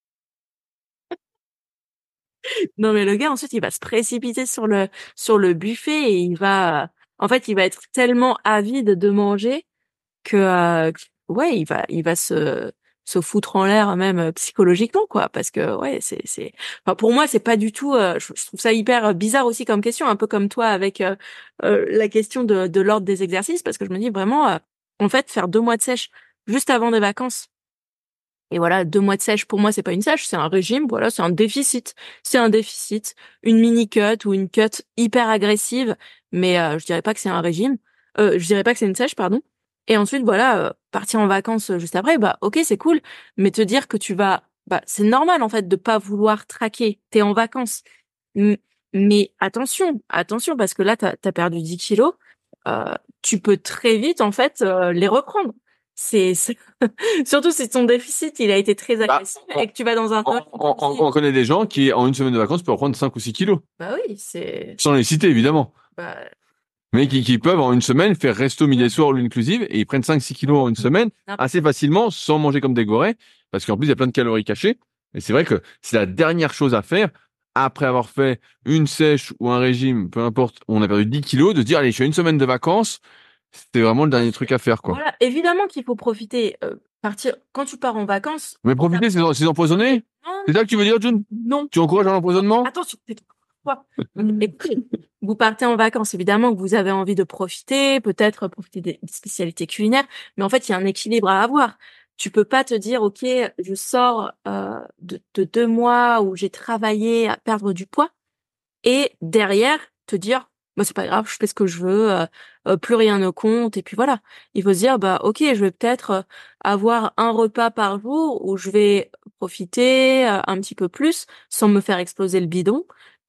Non, mais le gars, ensuite, il va se précipiter sur le buffet et en fait, il va être tellement avide de manger que, ouais, il va se foutre en l'air même psychologiquement, quoi, parce que, ouais, enfin, pour moi, c'est pas du tout, je trouve ça hyper bizarre aussi comme question, un peu comme toi avec, la question de l'ordre des exercices, parce que je me dis vraiment, en fait, faire 2 mois de sèche juste avant des vacances. Et voilà, 2 mois de sèche, pour moi, c'est pas une sèche, c'est un régime, voilà, c'est un déficit. C'est un déficit, une mini cut ou une cut hyper agressive, mais je dirais pas que c'est un régime. Je dirais pas que c'est une sèche, pardon. Et ensuite, voilà, partir en vacances juste après, bah ok, c'est cool, mais te dire que bah c'est normal en fait de pas vouloir traquer. T'es en vacances, M- mais attention, parce que là, t'as perdu 10 kilos, tu peux très vite en fait les reprendre. C'est surtout si ton déficit il a été très agressif et que tu vas dans un On connaît des gens qui, en une semaine de vacances, peuvent prendre 5 ou 6 kilos. bah oui, c'est Sans les citer, évidemment. bah, Mais qui peuvent, en une semaine, faire resto midi et soir all inclusive et ils prennent 5-6 kilos en une semaine assez facilement sans manger comme des gorées. Parce qu'en plus, il y a plein de calories cachées. Et c'est vrai que c'est la dernière chose à faire après avoir fait une sèche ou un régime, peu importe, on a perdu 10 kilos, de se dire, allez, je fais une semaine de vacances. C'était vraiment le dernier truc à faire, quoi. voilà, évidemment qu'il faut profiter partir quand tu pars en vacances. Mais profiter, c'est empoisonné. Non, C'est ça que tu veux dire, June? non. Tu encourages l'empoisonnement? Attention, tais-toi. Écoutez, vous partez en vacances, évidemment que vous avez envie de profiter, peut-être profiter des spécialités culinaires, mais en fait, il y a un équilibre à avoir. Tu peux pas te dire, OK, je sors de 2 mois où j'ai travaillé à perdre du poids et derrière te dire, bah c'est pas grave, je fais ce que je veux, plus rien ne compte et puis voilà. Il faut se dire, bah OK, je vais peut-être avoir un repas par jour où je vais profiter un petit peu plus sans me faire exploser le bidon.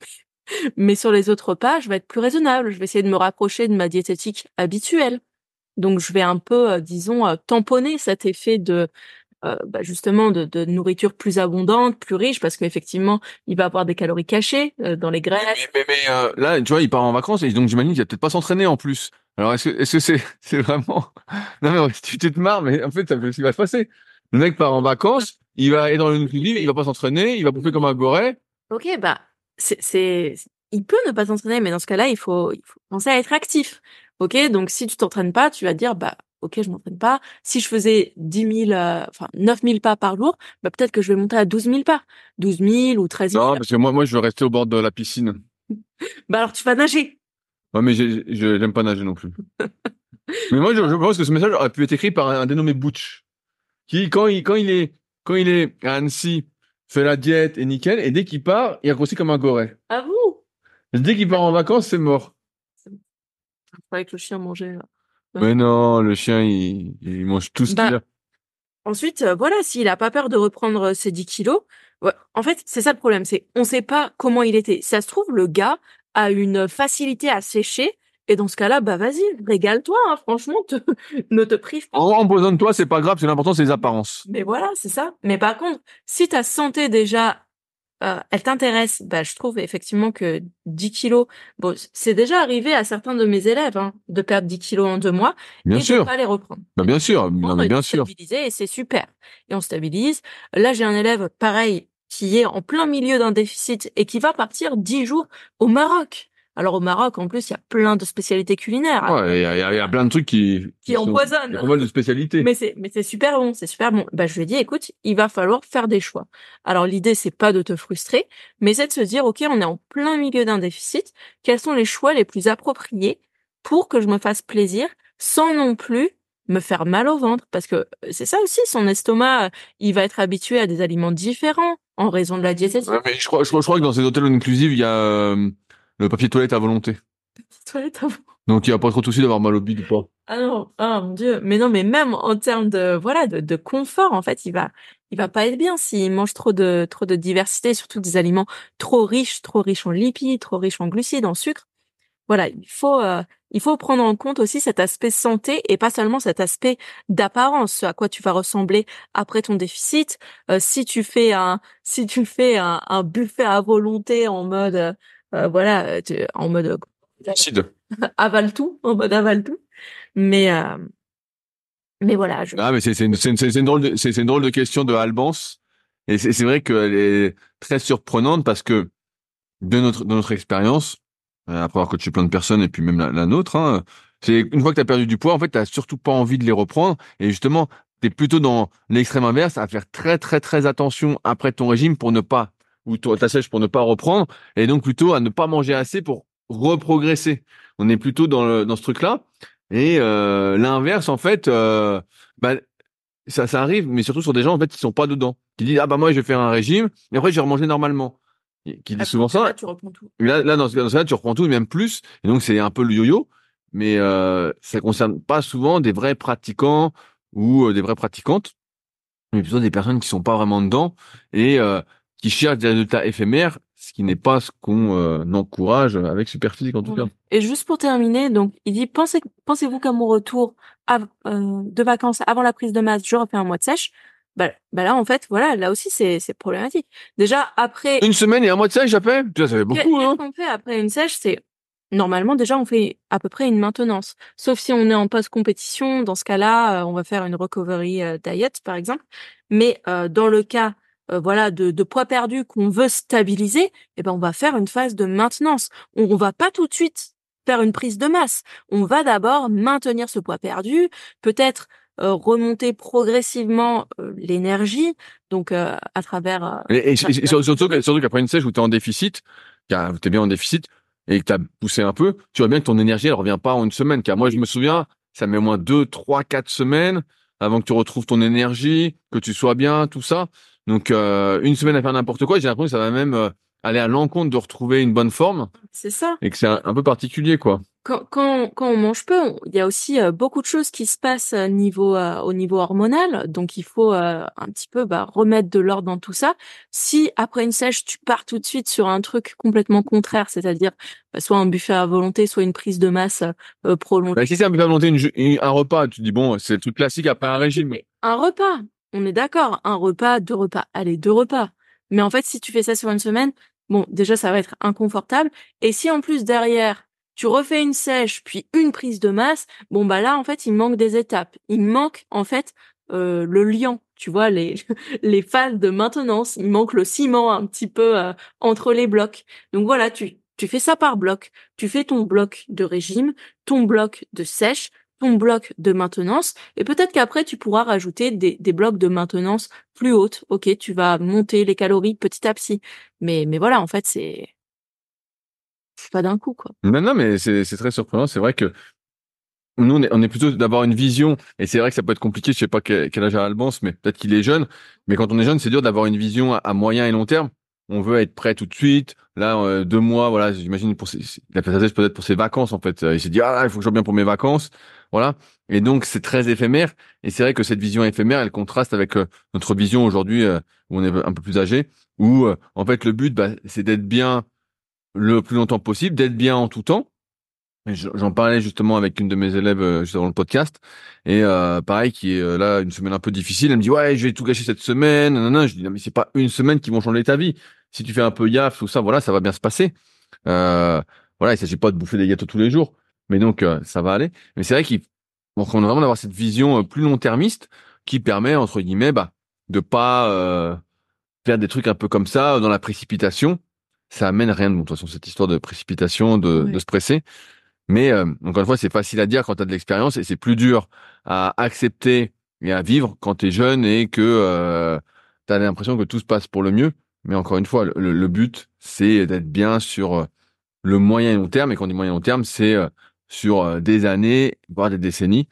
Mais sur les autres repas, je vais être plus raisonnable. Je vais essayer de me rapprocher de ma diététique habituelle. Donc, je vais un peu, disons, tamponner cet effet bah, justement, de nourriture plus abondante, plus riche, parce qu'effectivement, il va avoir des calories cachées dans les graisses. Mais là, tu vois, il part en vacances et donc j'imagine qu'il va peut-être pas s'entraîner en plus. Alors est-ce que c'est vraiment non mais tu te marres mais en fait ça ce qui va se passer. Le mec part en vacances, il va être dans une nutritive, il va pas s'entraîner, il va bouffer comme un goret. Ok, bah, il peut ne pas s'entraîner, mais dans ce cas-là, il faut penser à être actif. Ok, donc si tu t'entraînes pas, tu vas te dire, bah, ok, je m'entraîne pas. Si je faisais 10 000, enfin, 9 000 pas par jour, bah, peut-être que je vais monter à 12 000 pas. 12 000 ou 13 000. Non, parce que moi je veux rester au bord de la piscine. Bah, alors tu vas nager. Ouais, mais j'aime pas nager non plus. Mais moi je pense que ce message aurait pu être écrit par un dénommé Butch qui quand il est à Annecy fait la diète et nickel et dès qu'il part, il grossit comme un goret. À vous. Dès qu'il part en vacances, c'est mort. Il fallait que le chien mangeait. Ouais. Mais non, le chien, il mange tout ce qu'il Bah, a. ensuite, voilà, s'il a pas peur de reprendre ses 10 kilos, ouais, en fait, c'est ça le problème, c'est on sait pas comment il était. Ça se trouve, le gars a une facilité à sécher, et dans ce cas-là, bah vas-y, régale-toi, hein, franchement, ne te prive pas. Empoisonne-toi, c'est pas grave, c'est l'important, c'est les apparences. Mais voilà, c'est ça. Mais par contre, si ta santé déjà, elle t'intéresse, bah je trouve effectivement que 10 kilos, bon, c'est déjà arrivé à certains de mes élèves, hein, de perdre 10 kilos en 2 mois Bien et de sûr. pas les reprendre. Bah, bien sûr. Non, mais Et bien de sûr. stabiliser et c'est super. Et on stabilise. Là, j'ai un élève pareil qui est en plein milieu d'un déficit et qui va partir 10 jours au Maroc. Alors au Maroc, en plus, il y a plein de spécialités culinaires Ouais, il y a plein de trucs qui sont, il y a empoisonnent. pas mal de spécialités. Mais c'est super bon, c'est super bon. Bah je lui ai dit, écoute, il va falloir faire des choix. Alors l'idée c'est pas de te frustrer, mais c'est de se dire, ok, on est en plein milieu d'un déficit. Quels sont les choix les plus appropriés pour que je me fasse plaisir sans non plus me faire mal au ventre, parce que c'est ça aussi, son estomac, il va être habitué à des aliments différents en raison de la diététique. Ouais, mais je crois que dans ces hôtels inclusifs, il y a le papier toilette à volonté. Toilette avant. Donc il n'y a pas trop de souci d'avoir mal au bide ou pas. Ah non, ah mon Dieu. Mais non, mais même en termes de, voilà, de confort, en fait, il va pas être bien s'il mange trop de diversité, surtout des aliments trop riches en lipides, trop riches en glucides, en sucre. Voilà, il faut prendre en compte aussi cet aspect santé et pas seulement cet aspect d'apparence, ce à quoi tu vas ressembler après ton déficit. Si tu fais un buffet à volonté en mode, voilà, en mode Acide. avale tout, en mode avale tout. Mais, euh, mais voilà, Ah, mais c'est une drôle de question de Albance. Et c'est vrai qu'elle est très surprenante parce que de notre expérience, après avoir coaché plein de personnes et puis même la nôtre, hein, c'est une fois que tu as perdu du poids, en fait, tu surtout pas envie de les reprendre. Et justement, tu es plutôt dans l'extrême inverse, à faire très, très, très attention après ton régime pour ne pas, ou ta sèche pour ne pas reprendre. Et donc plutôt à ne pas manger assez pour reprogresser. On est plutôt dans ce truc-là. Et l'inverse, en fait, bah, ça arrive, mais surtout sur des gens en fait qui sont pas dedans, qui disent ah bah moi je vais faire un régime, et après je vais remanger normalement, qui disent souvent ça. là, tu reprends tout. Là dans ce cas-là, tu reprends tout, même plus, et donc c'est un peu le yo-yo, mais ça concerne pas souvent des vrais pratiquants ou des vraies pratiquantes, mais plutôt des personnes qui sont pas vraiment dedans et qui cherchent des résultats éphémères, ce qui n'est pas ce qu'on encourage avec Superphysique en tout cas. Et juste pour terminer, donc il dit pensez-vous qu'à mon retour de vacances avant la prise de masse, je refais un mois de sèche. Bah là en fait voilà, là aussi c'est problématique. Déjà après Une semaine et un mois de sèche, j'appelle. Tu vois, ça fait beaucoup, hein. qu'est-ce qu'on fait après une sèche, c'est normalement déjà on fait à peu près une maintenance. Sauf si on est en post-compétition, dans ce cas-là, on va faire une recovery diet par exemple. Mais dans le cas voilà de poids perdu qu'on veut stabiliser, eh ben on va faire une phase de maintenance. On va pas tout de suite faire une prise de masse. On va d'abord maintenir ce poids perdu, peut-être remonter progressivement l'énergie, donc à travers Et surtout qu'après une sèche où t'es en déficit, où t'es bien en déficit, et que t'as poussé un peu, tu vois bien que ton énergie, elle revient pas en une semaine. Car moi, je me souviens, ça met au moins 2, 3, 4 semaines avant que tu retrouves ton énergie, que tu sois bien, tout ça. Donc, une semaine à faire n'importe quoi, j'ai l'impression que ça va même aller à l'encontre de retrouver une bonne forme, c'est ça. et que c'est un peu particulier, quoi. Quand on mange peu, il y a aussi beaucoup de choses qui se passent au niveau hormonal, donc il faut un petit peu remettre de l'ordre dans tout ça. Si après une sèche, tu pars tout de suite sur un truc complètement contraire, c'est-à-dire soit un buffet à volonté, soit une prise de masse prolongée. Bah, si c'est un peu volonté, un repas, tu dis bon, c'est le truc classique après un régime. Mais un repas, on est d'accord, un repas, deux repas, allez, deux repas. Mais en fait, si tu fais ça sur une semaine, bon, déjà, ça va être inconfortable. Et si en plus derrière, tu refais une sèche, puis une prise de masse, bon, bah là, en fait, il manque des étapes. Il manque, en fait, le liant, tu vois, les phases de maintenance. Il manque le ciment un petit peu entre les blocs. Donc voilà, tu fais ça par bloc. Tu fais ton bloc de régime, ton bloc de sèche, ton bloc de maintenance, et peut-être qu'après tu pourras rajouter des blocs de maintenance plus hautes. Ok, tu vas monter les calories petit à petit, mais voilà, en fait c'est pas d'un coup quoi. Non, mais c'est très surprenant. C'est vrai que nous, on est plutôt d'avoir une vision, et c'est vrai que ça peut être compliqué, je sais pas quel âge a Albance, mais peut-être qu'il est jeune, mais quand on est jeune, c'est dur d'avoir une vision à moyen et long terme. On veut être prêt tout de suite. Là, 2 mois, voilà, j'imagine il a fait sa thèse peut-être pour ses vacances, en fait. Il s'est dit, ah, il faut que je sois bien pour mes vacances. Voilà. Et donc, c'est très éphémère. Et c'est vrai que cette vision éphémère, elle contraste avec notre vision aujourd'hui, où on est un peu plus âgé, où, en fait, le but, bah, c'est d'être bien le plus longtemps possible, d'être bien en tout temps. Et j'en parlais justement avec une de mes élèves juste avant le podcast, et pareil, qui est là une semaine un peu difficile. Elle me dit ouais, je vais tout gâcher cette semaine. Non, je dis non mais c'est pas une semaine qui vont changer ta vie. Si tu fais un peu gaffe, tout ça, voilà, ça va bien se passer. Voilà, il s'agit pas de bouffer des gâteaux tous les jours, mais donc ça va aller. Mais c'est vrai qu'on a vraiment d'avoir cette vision plus long-termiste qui permet entre guillemets de pas faire des trucs un peu comme ça dans la précipitation. Ça amène rien de bon. De toute façon, cette histoire de précipitation, de se presser. Mais encore une fois, c'est facile à dire quand tu as de l'expérience et c'est plus dur à accepter et à vivre quand tu es jeune et que tu as l'impression que tout se passe pour le mieux. Mais encore une fois, le but, c'est d'être bien sur le moyen et long terme. Et quand on dit moyen et long terme, c'est sur des années, voire des décennies.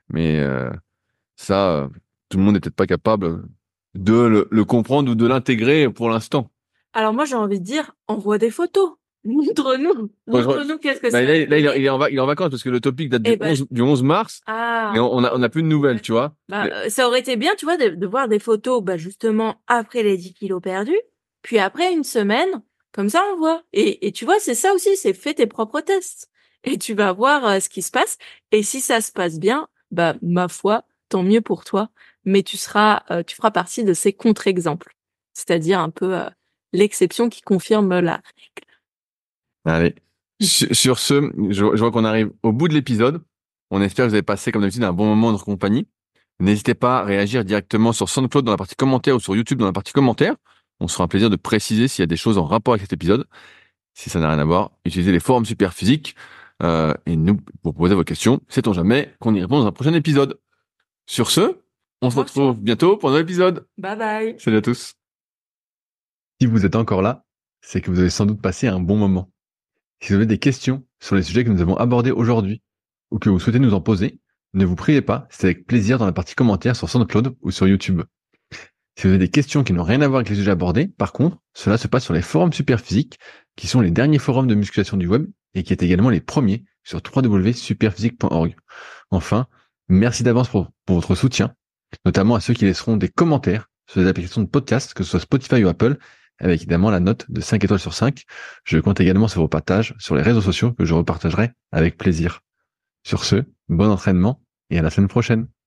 Mais ça, tout le monde n'est peut-être pas capable de le comprendre ou de l'intégrer pour l'instant. Alors moi, j'ai envie de dire, envoie des photos. Montre-nous. Montre-nous qu'est-ce que Bah, ça là, a il donné. il est en vacances parce que le topic date Eh ben, du 11 mars et ah, on a plus de nouvelles, tu vois. bah, ça aurait été bien, tu vois, de voir des photos, bah, justement, après les 10 kilos perdus, puis après une semaine, comme ça on voit. Et tu vois, c'est ça aussi, c'est fais tes propres tests. Et tu vas voir ce qui se passe. Et si ça se passe bien, bah, ma foi, tant mieux pour toi. Mais tu feras partie de ces contre-exemples. C'est-à-dire un peu l'exception qui confirme la règle. Allez. Sur ce, je vois qu'on arrive au bout de l'épisode. On espère que vous avez passé, comme d'habitude, un bon moment en notre compagnie. N'hésitez pas à réagir directement sur SoundCloud dans la partie commentaires ou sur YouTube dans la partie commentaires. On se fera un plaisir de préciser s'il y a des choses en rapport avec cet épisode. Si ça n'a rien à voir, utilisez les forums Superphysique et nous, pour poser vos questions, sait-on jamais qu'on y répond dans un prochain épisode. Sur ce, on se retrouve bientôt pour un nouvel épisode. Bye bye. Salut à tous. Si vous êtes encore là, c'est que vous avez sans doute passé un bon moment. Si vous avez des questions sur les sujets que nous avons abordés aujourd'hui ou que vous souhaitez nous en poser, ne vous priez pas, c'est avec plaisir dans la partie commentaires sur SoundCloud ou sur YouTube. Si vous avez des questions qui n'ont rien à voir avec les sujets abordés, par contre, cela se passe sur les forums Superphysique, qui sont les derniers forums de musculation du web et qui est également les premiers sur www.superphysique.org. Enfin, merci d'avance pour votre soutien, notamment à ceux qui laisseront des commentaires sur les applications de podcast, que ce soit Spotify ou Apple, avec évidemment la note de 5 étoiles sur 5. Je compte également sur vos partages sur les réseaux sociaux que je repartagerai avec plaisir. Sur ce, bon entraînement et à la semaine prochaine.